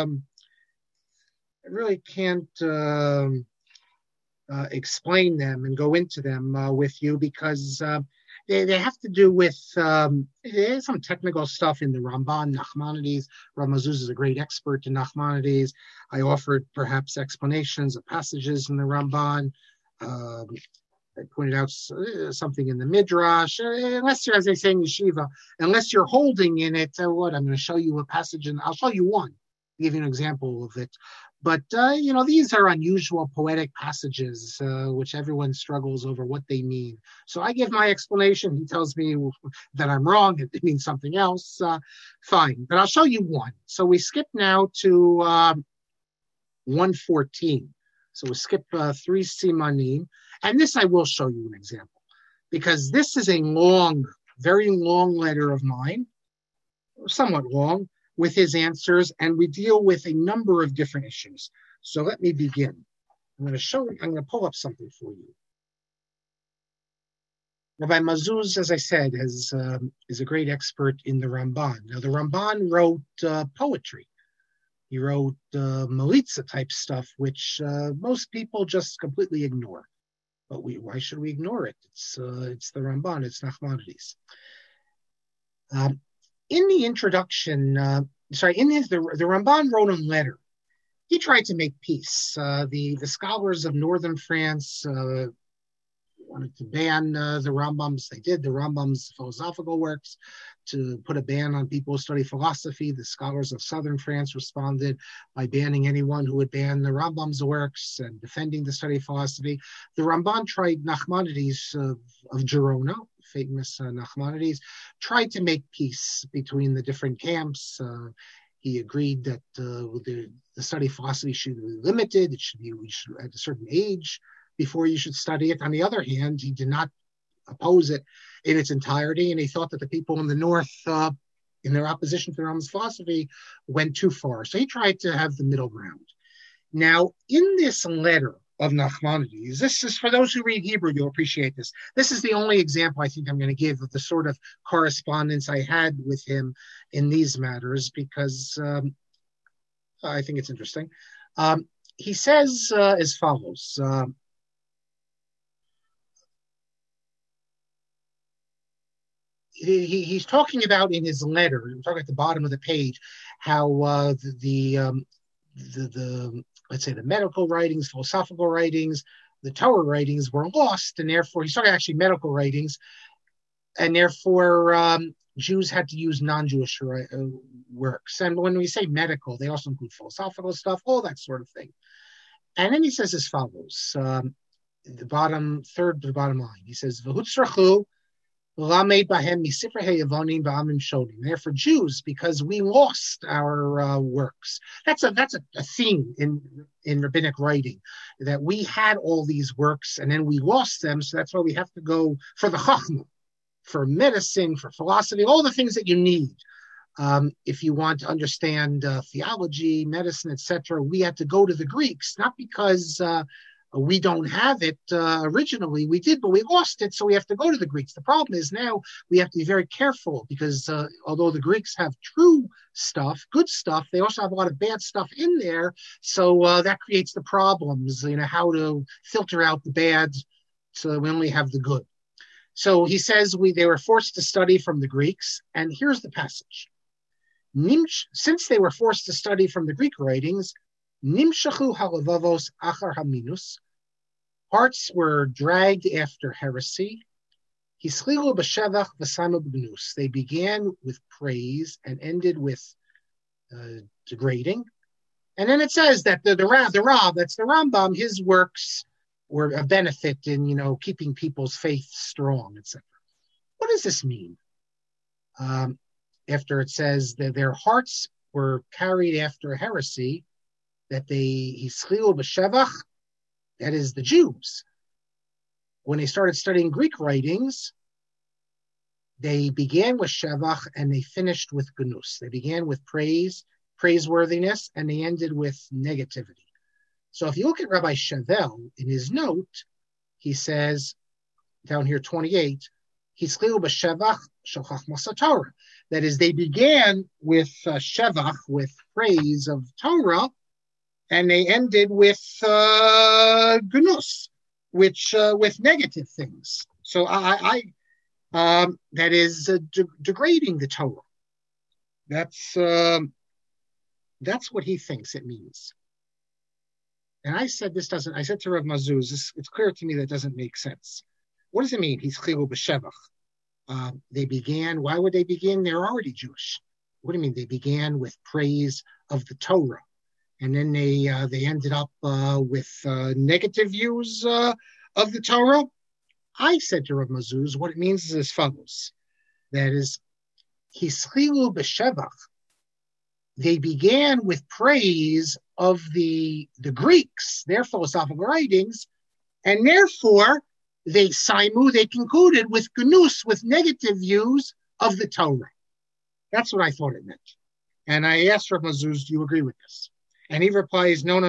explain them and go into them with you, because they have to do with there's some technical stuff in the Ramban, Nachmanides. Rav Mazuz is a great expert in Nachmanides. I offered perhaps explanations of passages in the Ramban. I pointed out something in the Midrash. Unless you're, as they say in Yeshiva, unless you're holding in it, I'm going to show you a passage, and I'll show you one, give you an example of it. But, these are unusual poetic passages, which everyone struggles over what they mean. So I give my explanation. He tells me that I'm wrong. It means something else. Fine. But I'll show you one. So we skip now to 114. So we'll skip 3 Simanim. And this I will show you an example, because this is a long, very long letter of mine, somewhat long, with his answers, and we deal with a number of different issues. So let me begin. I'm going to pull up something for you. Rabbi Mazuz, as I said, is a great expert in the Ramban. Now, the Ramban wrote poetry. He wrote Melitza type stuff, which most people just completely ignore. But why should we ignore it? It's the Ramban, it's Nachmanides. In the introduction, the Ramban wrote a letter. He tried to make peace. The scholars of northern France wanted to ban the Rambam's. They did the Rambam's philosophical works, to put a ban on people who study philosophy. The scholars of southern France responded by banning anyone who would ban the Rambam's works and defending the study of philosophy. The Ramban tried, Nachmanides of Gerona, famous Nachmanides, tried to make peace between the different camps. He agreed that the study of philosophy should be limited. It should be at a certain age before you should study it. On the other hand, he did not oppose it in its entirety, and he thought that the people in the north, in their opposition to the Rambam's philosophy, went too far. So he tried to have the middle ground. Now, in this letter of Nachmanides, this is, for those who read Hebrew, you'll appreciate this. This is the only example I think I'm going to give of the sort of correspondence I had with him in these matters, because I think it's interesting. He says as follows. He's talking about in his letter, I'm talking at the bottom of the page, how the let's say the medical writings, philosophical writings, the Torah writings were lost, and therefore he's talking actually medical writings, and therefore Jews had to use non-Jewish works. And when we say medical, they also include philosophical stuff, all that sort of thing. And then he says as follows, the bottom third to the bottom line. He says, "V'hutzrachu lamed bahem misifrei hayavonim v'amim shonim." Therefore, Jews, because we lost our works. That's a theme in rabbinic writing, that we had all these works and then we lost them. So that's why we have to go for the chachma. for medicine, for philosophy, all the things that you need. If you want to understand theology, medicine, etc., we had to go to the Greeks, not because we don't have it originally. We did, but we lost it, so we have to go to the Greeks. The problem is now we have to be very careful because although the Greeks have true stuff, good stuff, they also have a lot of bad stuff in there. So that creates the problems, how to filter out the bad so we only have the good. So he says they were forced to study from the Greeks, and here's the passage. Since they were forced to study from the Greek writings, Nimshachu halavavos achar haminus, hearts were dragged after heresy. Hischilu b'shevach v'sama b'gnus. They began with praise and ended with degrading. And then it says that the Rav, that's the Rambam, his works were a benefit in, keeping people's faith strong, etc. What does this mean? After it says that their hearts were carried after heresy, that hischilu b'shevach, that is the Jews. When they started studying Greek writings, they began with shevach and they finished with gnus. They began with praiseworthiness, and they ended with negativity. So if you look at Rabbi Shavel in his note, he says down here 28, hischilu b'shevach shel chachmas Torah. That is, they began with shevach, with praise of Torah, and they ended with gnus, which with negative things. So that is degrading the Torah. That's what he thinks it means. And I said I said to Rav Mazuz, it's clear to me that doesn't make sense. What does it mean? Hischilu b'shevach. They began, why would they begin? They're already Jewish. What do you mean? They began with praise of the Torah. And then they ended up with negative views of the Torah. I said to Rav Mazuz, what it means is as follows. That is, hischilu b'shevach. They began with praise of the Greeks, their philosophical writings, and therefore they concluded with gnus, with negative views of the Torah. That's what I thought it meant. And I asked Rav Mazuz, do you agree with this? And he replies, no.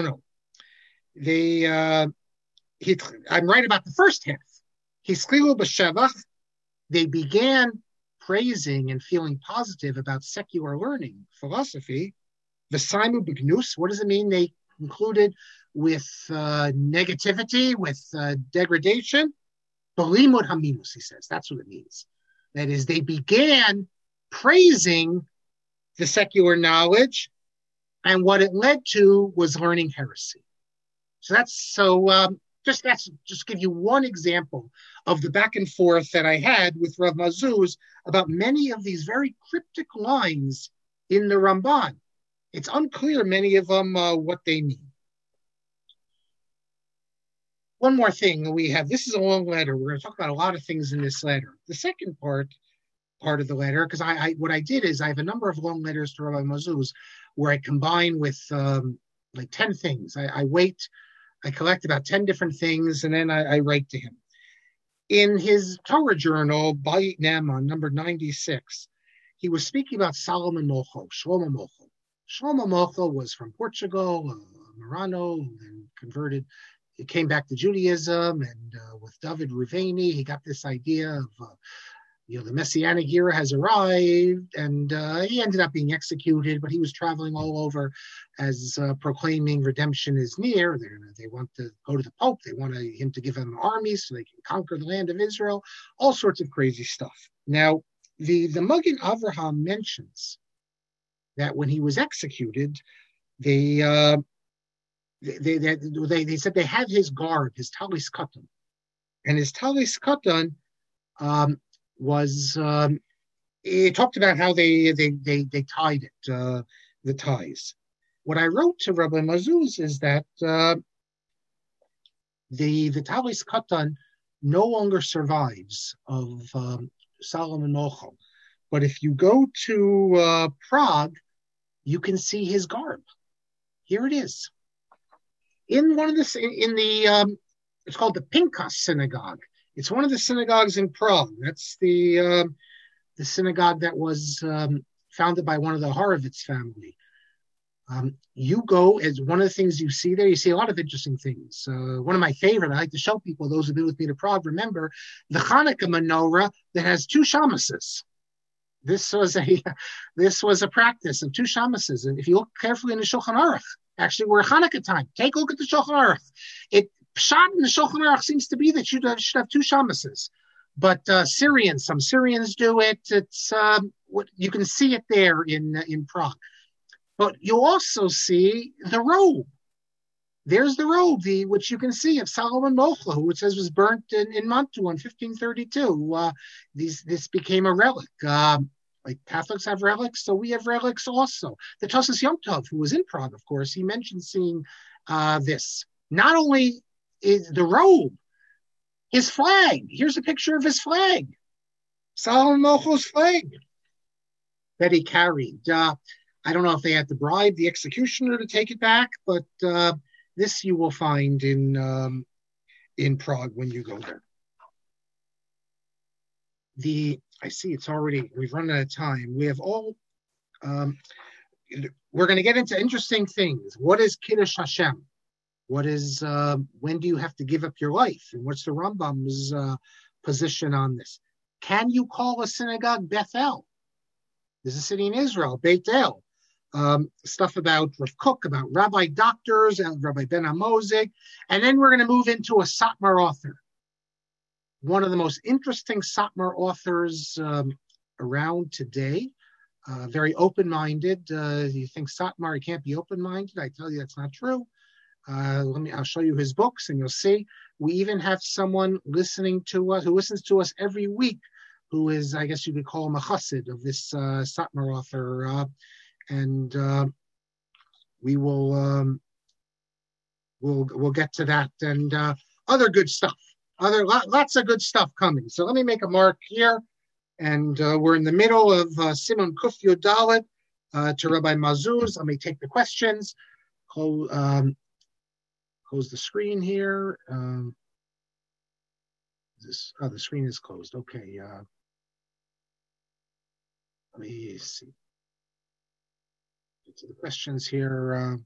I'm right about the first half. Hischilu b'shevach. They began praising and feeling positive about secular learning, philosophy. V'saimu b'gnus. What does it mean? They concluded with negativity, with degradation. B'limud haminus, he says. That's what it means. That is, they began praising the secular knowledge, and what it led to was learning heresy. Just give you one example of the back and forth that I had with Rav Mazuz about many of these very cryptic lines in the Ramban. It's unclear, many of them, what they mean. One more thing we have. This is a long letter. We're going to talk about a lot of things in this letter. The second part of the letter, because what I did is I have a number of long letters to Rabbi Mazuz where I combine with like 10 things. I collect about 10 different things, and then I write to him. In his Torah journal, Bayit Nem, on number 96, he was speaking about Solomon Mocho, Shlomo Mocho. Shlomo Mocho was from Portugal, Marano, then converted. He came back to Judaism, and with David Ruveni, he got this idea of the Messianic era has arrived, and he ended up being executed, but he was traveling all over as proclaiming redemption is near. They want to go to the Pope. They want him to give them an army so they can conquer the land of Israel, all sorts of crazy stuff. Now, the Magen Avraham mentions that when he was executed, they said they had his garb, his talis katan. And his talis katan was it talked about how they tied it, the ties. What I wrote to Rabbi Mazuz is that the talis katan no longer survives of Solomon Mocho, but if you go to Prague, you can see his garb. Here it is. In one of the it's called the Pinkas Synagogue It's one of the synagogues in Prague. That's the synagogue that was founded by one of the Horovitz family. You go, as one of the things you see there, you see a lot of interesting things. One of my favorite, I like to show people, those who've been with me to Prague, remember the Hanukkah menorah that has two shamases. This was a practice of two shamases. And if you look carefully in the Shulchan Aruch, actually we're Hanukkah time. Take a look at the Shulchan Aruch. It shot in the Shulchan Aruch seems to be that you should have two shamases. But some Syrians do it. It's what you can see it there in Prague. But you also see the robe. There's the robe, which you can see of Solomon Mochla, who it says was burnt in Mantua in 1532. This became a relic. Like Catholics have relics, so we have relics also. The Tosas Yom Tov, who was in Prague, of course, he mentioned seeing this. Not only is the robe, his flag. Here's a picture of his flag. Solomon Mochel's flag that he carried. I don't know if they had to bribe the executioner to take it back, but this you will find in Prague when you go there. I see we've run out of time. We have all, we're going to get into interesting things. What is Kiddush Hashem? What is, when do you have to give up your life? And what's the Rambam's position on this? Can you call a synagogue Bethel? There's a city in Israel, Beit El. Stuff about Rav Kook, about rabbi doctors, and Rabbi Ben Amozik. And then we're going to move into a Satmar author. One of the most interesting Satmar authors around today. Very open-minded. You think Satmar, he can't be open-minded? I tell you that's not true. I'll show you his books and you'll see. We even have someone listening to us, who listens to us every week, who is, I guess you could call him a chassid of this Satmar author. And we will we'll get to that and other good stuff. Lots of good stuff coming. So let me make a mark here. And we're in the middle of Simon Kuf Yud Dalet to Rabbi Mazuz. Let me take the questions. Close the screen here. The screen is closed. Okay. Let me see. Get to the questions here.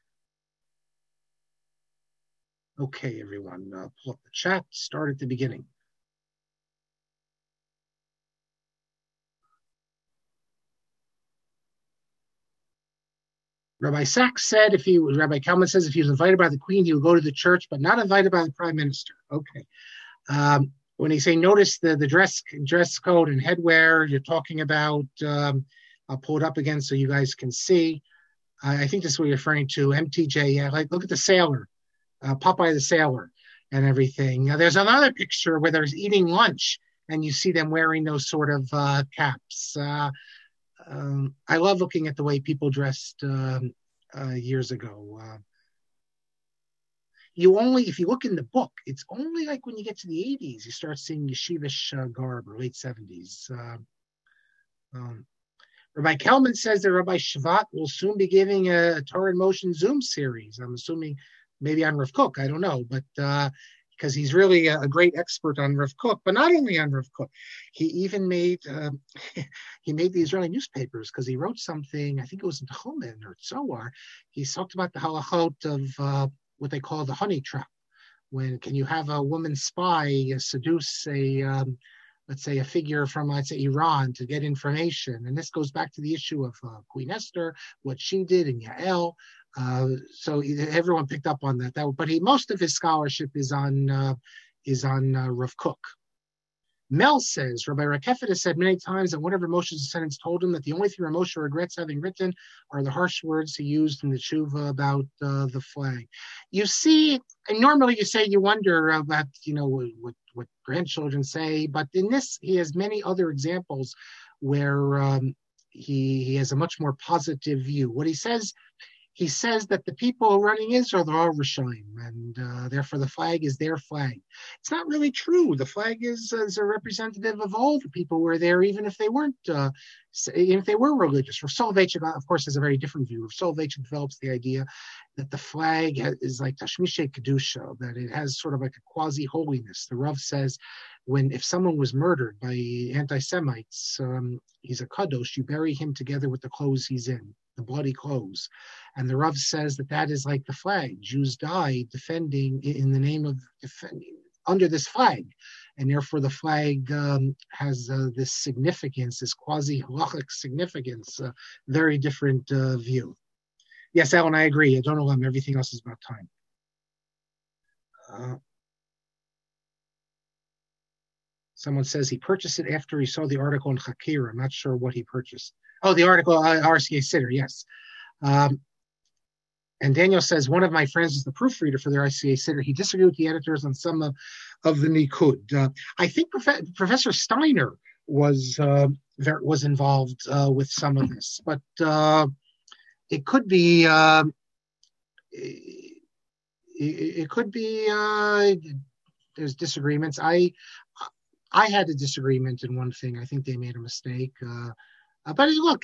Okay, everyone. Pull up the chat. Start at the beginning. Rabbi Sachs said Rabbi Kalman says if he was invited by the Queen, he would go to the church, but not invited by the Prime Minister. Okay. When you say notice the dress code and headwear, you're talking about, I'll pull it up again so you guys can see. I think this is what you're referring to, MTJ. Yeah, like look at the sailor, Popeye the Sailor and everything. There's another picture where there's eating lunch and you see them wearing those sort of caps. I love looking at the way people dressed years ago. If you look in the book, it's only like when you get to the 80s, you start seeing yeshivish garb, or late 70s. Rabbi Kelman says that Rabbi Shvat will soon be giving a Torah in Motion Zoom series. I'm assuming maybe on Rav Kook, I don't know, but because he's really a great expert on Rav Kook, but not only on Rav Kook, he even made the Israeli newspapers because he wrote something, I think it was in Chomen or Tzohar. He talked about the halachot of what they call the honey trap. When can you have a woman spy seduce let's say a figure from, let's say, Iran to get information? And this goes back to the issue of Queen Esther, what she did, and Yael. So everyone picked up on that. But most of his scholarship is on Rav Kook. Mel says, Rabbi Rakefet has said many times that whenever Moshe's descendants told him that the only thing Moshe regrets having written are the harsh words he used in the tshuva about the flag. You see, and normally you say you wonder about, what grandchildren say, but in this, he has many other examples where he has a much more positive view. What he says, he says that the people running Israel are all Rishonim, and therefore the flag is their flag. It's not really true. The flag is a representative of all the people who were there, even if they weren't, even if they were religious. Rav Soloveitchik, of course, has a very different view. Rav Soloveitchik develops the idea that the flag is like Tashmishe Kedusha, that it has sort of like a quasi-holiness. The Rav says if someone was murdered by anti-Semites, he's a kadosh, you bury him together with the clothes he's in, the bloody clothes. And the Rav says that is like the flag. Jews died defending in the name of defending under this flag. And therefore the flag has this significance, this quasi-halachic significance, very different view. Yes, Alan, I agree. I don't know everything else is about time. Someone says he purchased it after he saw the article in Hakir. I'm not sure what he purchased. Oh, the article, RCA Siddur, yes. And Daniel says, one of my friends is the proofreader for the RCA Siddur. He disagreed with the editors on some of the Nikud. I think Professor Steiner was involved with some of this, but it could be there's disagreements. I had a disagreement in one thing. I think they made a mistake. But look,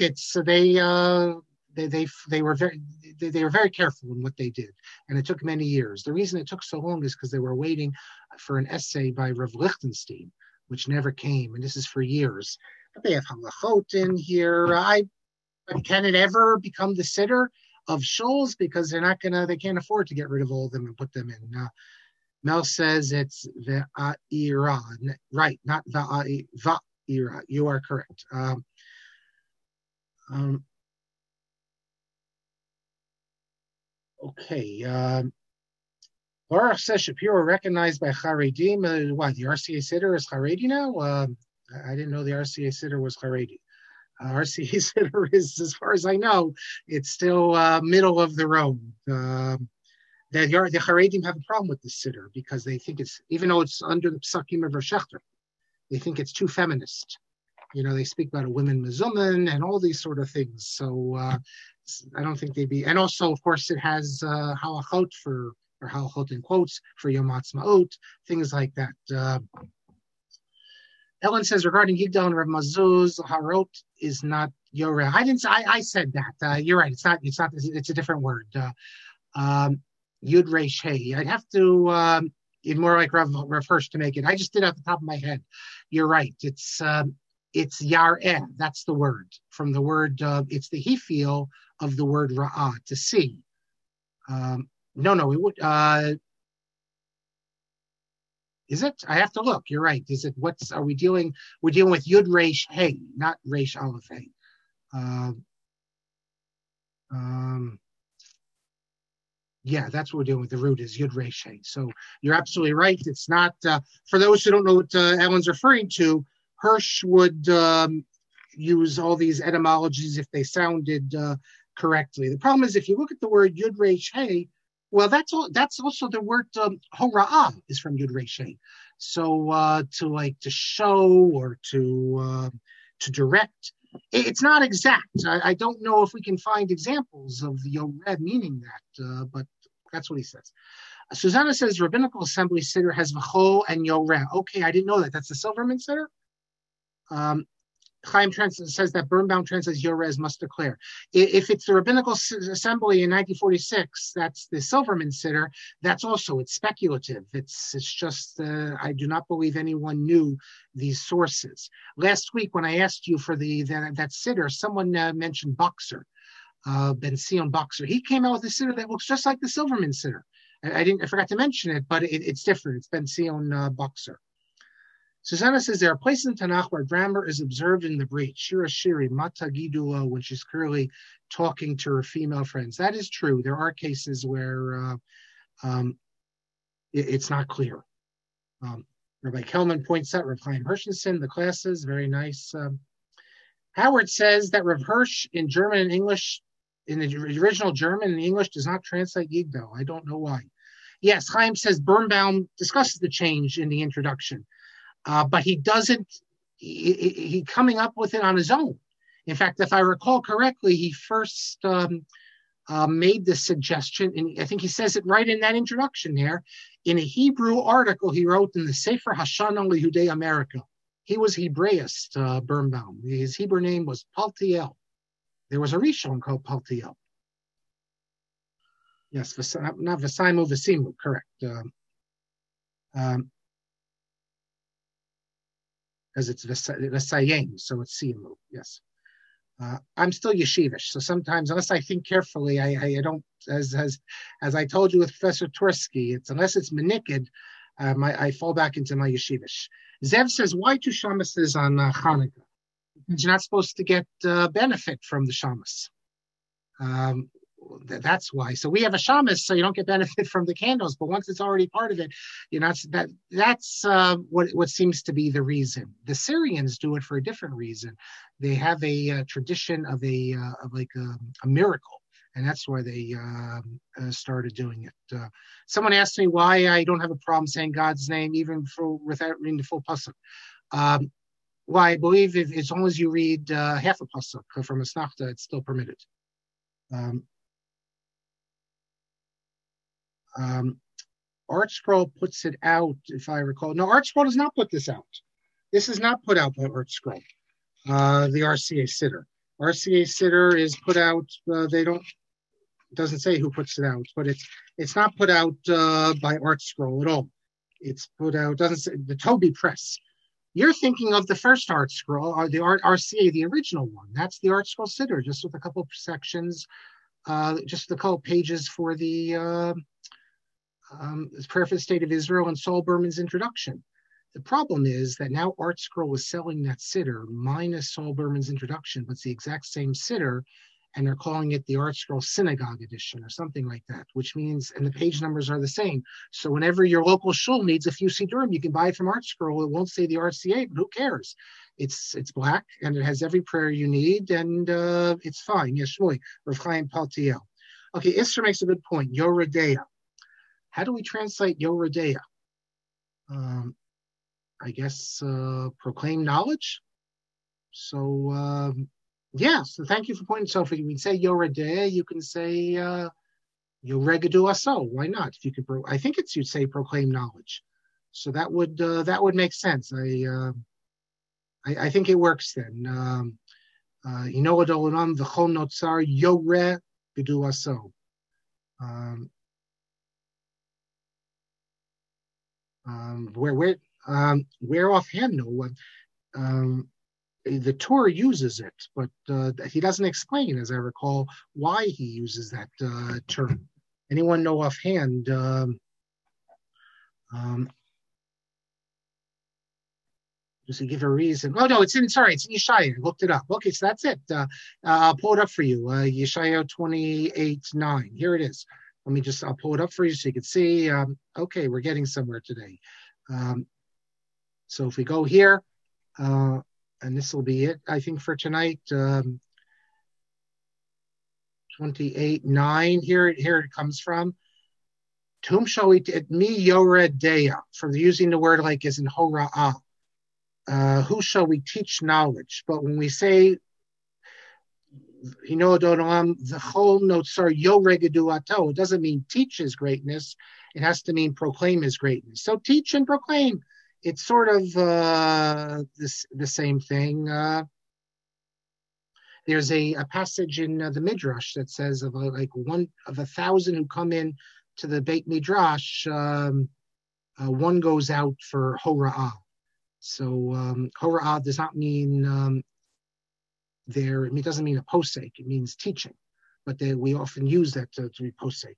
they were very careful in what they did, and it took many years. The reason it took so long is because they were waiting for an essay by Rav Lichtenstein, which never came, and this is for years. But they have halachot in here. Can it ever become the siddur of shuls? Because they can't afford to get rid of all of them and put them in. Mel says it's ve'ira, right? Not va'ira. You are correct. Okay. Baruch says Shapiro recognized by Charedim. What, the RCA Siddur is Haredi now? I didn't know the RCA Siddur was Haredi. RCA Siddur is, as far as I know, it's still middle of the road. The Haredim have a problem with this Siddur because they think it's, even though it's under the Psakim of Rosh Hashanah, they think it's too feminist. They speak about a women mezuman and all these sort of things. So I don't think they'd be, and also, of course, it has halachot or halachot in quotes for Yom Ha'atzmaut, things like that. Ellen says regarding Yigdal and Rav Mazuz, Harot is not Yoreh. I said that. You're right. It's not. It's a different word. Yud Reish Hey. I'd have to. It's more like Rav Hirsch to make it. I just did it off the top of my head. You're right. It's Yareh. That's the word from the word. It's the hefil of the word Ra'ah, to see. No, it would. Is it? I have to look. You're right. Is it? Are we dealing? We're dealing with Yud Reish Hey, not Reish Aleph Hey. Yeah, that's what we're doing with the root is Yud Reish Hey. So you're absolutely right. It's not, for those who don't know what Alan's referring to, Hirsch would use all these etymologies if they sounded correctly. The problem is if you look at the word Yud Reish Hey, well, that's also the word Hora'ah is from Yud Reish Hey. So to show or to direct, it's not exact. I don't know if we can find examples of the Yored meaning that, but that's what he says. Susanna says Rabbinical Assembly Siddur has V'chol and Yored. Okay, I didn't know that. That's the Silverman Siddur? Chaim says that Birnbaum translates Yorez must declare. If it's the Rabbinical Assembly in 1946, that's the Silverman Siddur. That's also, it's speculative. It's just, I do not believe anyone knew these sources. Last week when I asked you for that Siddur, someone mentioned Boxer, Ben Sion Boxer. He came out with a Siddur that looks just like the Silverman Siddur. I forgot to mention it, but it's different. It's Ben Sion Boxer. Susanna says there are places in Tanakh where grammar is observed in the breach. Shira Shiri, Mata Gidulo, when she's clearly talking to her female friends. That is true. There are cases where it's not clear. Rabbi Kelman points out Rav Chaim Hirschenson, the classes, very nice. Howard says that Rav Hirsch in German and English, in the original German and English, does not translate Yigdal. I don't know why. Yes, Chaim says Birnbaum discusses the change in the introduction. But he doesn't, he coming up with it on his own. In fact, if I recall correctly, he first made this suggestion, and I think he says it right in that introduction there. In a Hebrew article he wrote in the Sefer Hashana Lehudei America. He was Hebraist, Birnbaum. His Hebrew name was Paltiel. There was a Rishon called Paltiel. Yes, not Vesaimu, Vesimu, correct. Because it's Vesayim, so it's Simu, yes. I'm still yeshivish, so sometimes, unless I think carefully, I don't, as I told you with Professor Tursky, unless it's menikid, I fall back into my yeshivish. Zev says, why 2 shamases on Hanukkah? Because you're not supposed to get benefit from the shamas. That's why. So we have a shamas, so you don't get benefit from the candles. But once it's already part of it, you're not. That's what seems to be the reason. The Syrians do it for a different reason. They have a tradition of a miracle, and that's why they started doing it. Someone asked me why I don't have a problem saying God's name even without reading the full pasuk. Well, I believe as long as you read half a pasuk from a snachta, it's still permitted. ArtScroll puts it out, if I recall. No, ArtScroll does not put this out. This is not put out by ArtScroll, the RCA Siddur. RCA Siddur is put out, doesn't say who puts it out, but it's not put out by ArtScroll at all. It's put out, doesn't say, the Toby Press. You're thinking of the first ArtScroll, or the RCA, the original one. That's the ArtScroll Siddur, just with a couple of sections, just a couple of pages for the Prayer for the State of Israel and Saul Berman's introduction. The problem is that now ArtScroll is selling that siddur minus Saul Berman's introduction, but it's the exact same siddur, and they're calling it the ArtScroll Synagogue Edition or something like that, which means, and the page numbers are the same. So whenever your local shul needs a few siddurim, you can buy it from ArtScroll. It won't say the RCA, but who cares? It's black, and it has every prayer you need, and it's fine. Yes, Shmuel, Rav Chaim Paltiel. Okay, Isra makes a good point. Yoredeya. How do we translate Yoredeya? I guess proclaim knowledge. So so thank you for pointing. So if we say Yoredeya, you can say Yoregadu Aso. Why not? If you could, I think you'd say proclaim knowledge. So that would make sense. I think it works then. Yinoad Olam v'chol notzar Yoregadu Aso. Where offhand, no. The Torah uses it, but he doesn't explain, as I recall, why he uses that term. Anyone know offhand? Does he give a reason? Oh no, it's in Yeshaya. I looked it up. Okay, so that's it. I'll pull it up for you. Yeshaya 28:9. Here it is. I'll pull it up for you so you can see. Okay, we're getting somewhere today. So if we go here, and this will be it, I think, for tonight. 28:9. Here it comes from. Tum shall we mi yoredeya, from using the word like as in hora'ah. Who shall we teach knowledge? But when we say the whole notes are yoregadu ato, it doesn't mean teach his greatness. It has to mean proclaim his greatness. So teach and proclaim. It's sort of the same thing. There's a passage in the Midrash that says of one of 1,000 who come in to the Beit Midrash, one goes out for hora'ah. So hora'ah does not mean it doesn't mean a posek. It means teaching, but we often use that to be posek.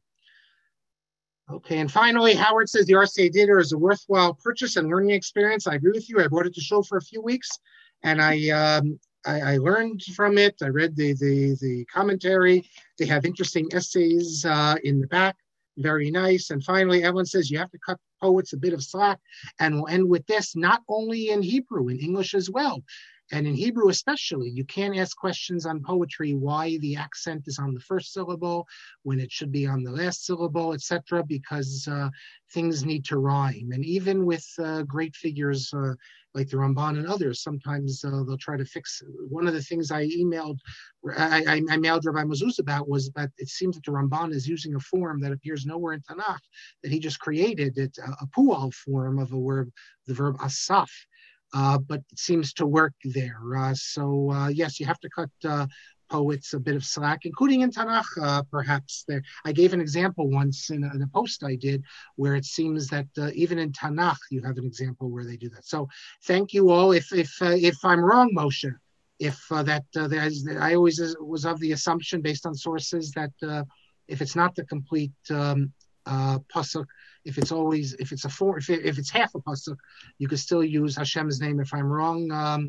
Okay, and finally, Howard says the RCA Theater is a worthwhile purchase and learning experience. I agree with you. I brought it to show for a few weeks, and I learned from it. I read the commentary. They have interesting essays in the back. Very nice. And finally, Evelyn says you have to cut poets a bit of slack, and we'll end with this, not only in Hebrew, in English as well. And in Hebrew especially, you can't ask questions on poetry why the accent is on the first syllable when it should be on the last syllable, etc., because things need to rhyme. And even with great figures like the Ramban and others, sometimes they'll try to fix. One of the things I mailed Rabbi Mezuzah about was that it seems that the Ramban is using a form that appears nowhere in Tanakh, that he just created. It's a pu'al form of the verb asaf. But it seems to work there. So yes, you have to cut poets a bit of slack, including in Tanakh, perhaps. There, I gave an example once in a post I did where it seems that even in Tanakh you have an example where they do that. So thank you all. If I'm wrong, Moshe, I always was of the assumption based on sources that if it's not the complete pasuk, if it's half a pasuk, you could still use Hashem's name. If I'm wrong,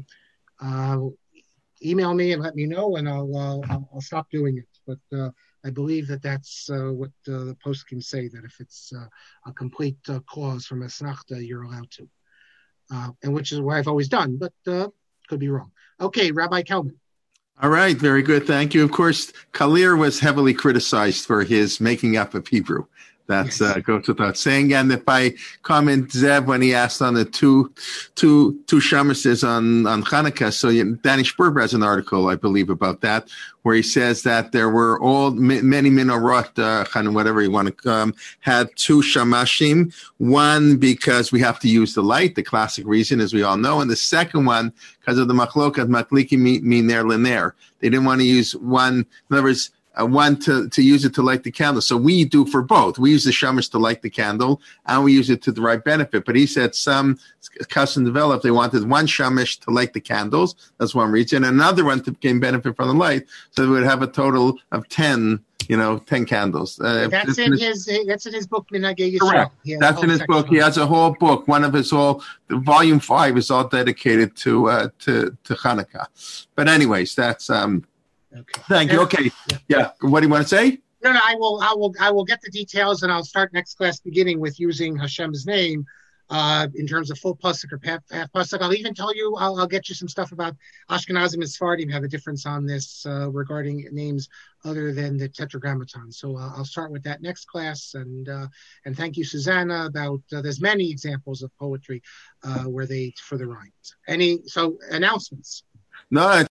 email me and let me know, and I'll stop doing it. But I believe that's what the poskim say, that if it's a complete clause from a snachta, you're allowed to, and which is what I've always done, but could be wrong. Okay, Rabbi Kelman. All right, very good. Thank you. Of course, Kalir was heavily criticized for his making up of Hebrew. That's goes without saying. And if I comment Zev when he asked on the two shamases on Hanukkah, so Danny Sperber has an article, I believe, about that, where he says that there were many menorot, whatever you want to had two shamashim. One because we have to use the light, the classic reason, as we all know, and the second one because of the machlokat makliki miner liner. They didn't want to use one. In other words, one to use it to light the candle. So we do for both. We use the shamash to light the candle, and we use it to the right benefit. But he said some custom developed, they wanted one shamash to light the candles. That's one reason. And another one to gain benefit from the light. So they would have a total of 10 candles. That's in his book, Minhagei Yisrael. Correct. That's in his book. He has a whole book. One of his volume 5 is all dedicated to Hanukkah. But anyways, that's, okay. Thank you. Okay. Yeah. What do you want to say? No, I will get the details, and I'll start next class beginning with using Hashem's name in terms of full pasuk or half pasuk. I'll even tell you, I'll get you some stuff about Ashkenazim and Sephardim have a difference on this regarding names other than the Tetragrammaton. So I'll start with that next class, and thank you, Susanna, about there's many examples of poetry where they for the rhymes. So announcements. No.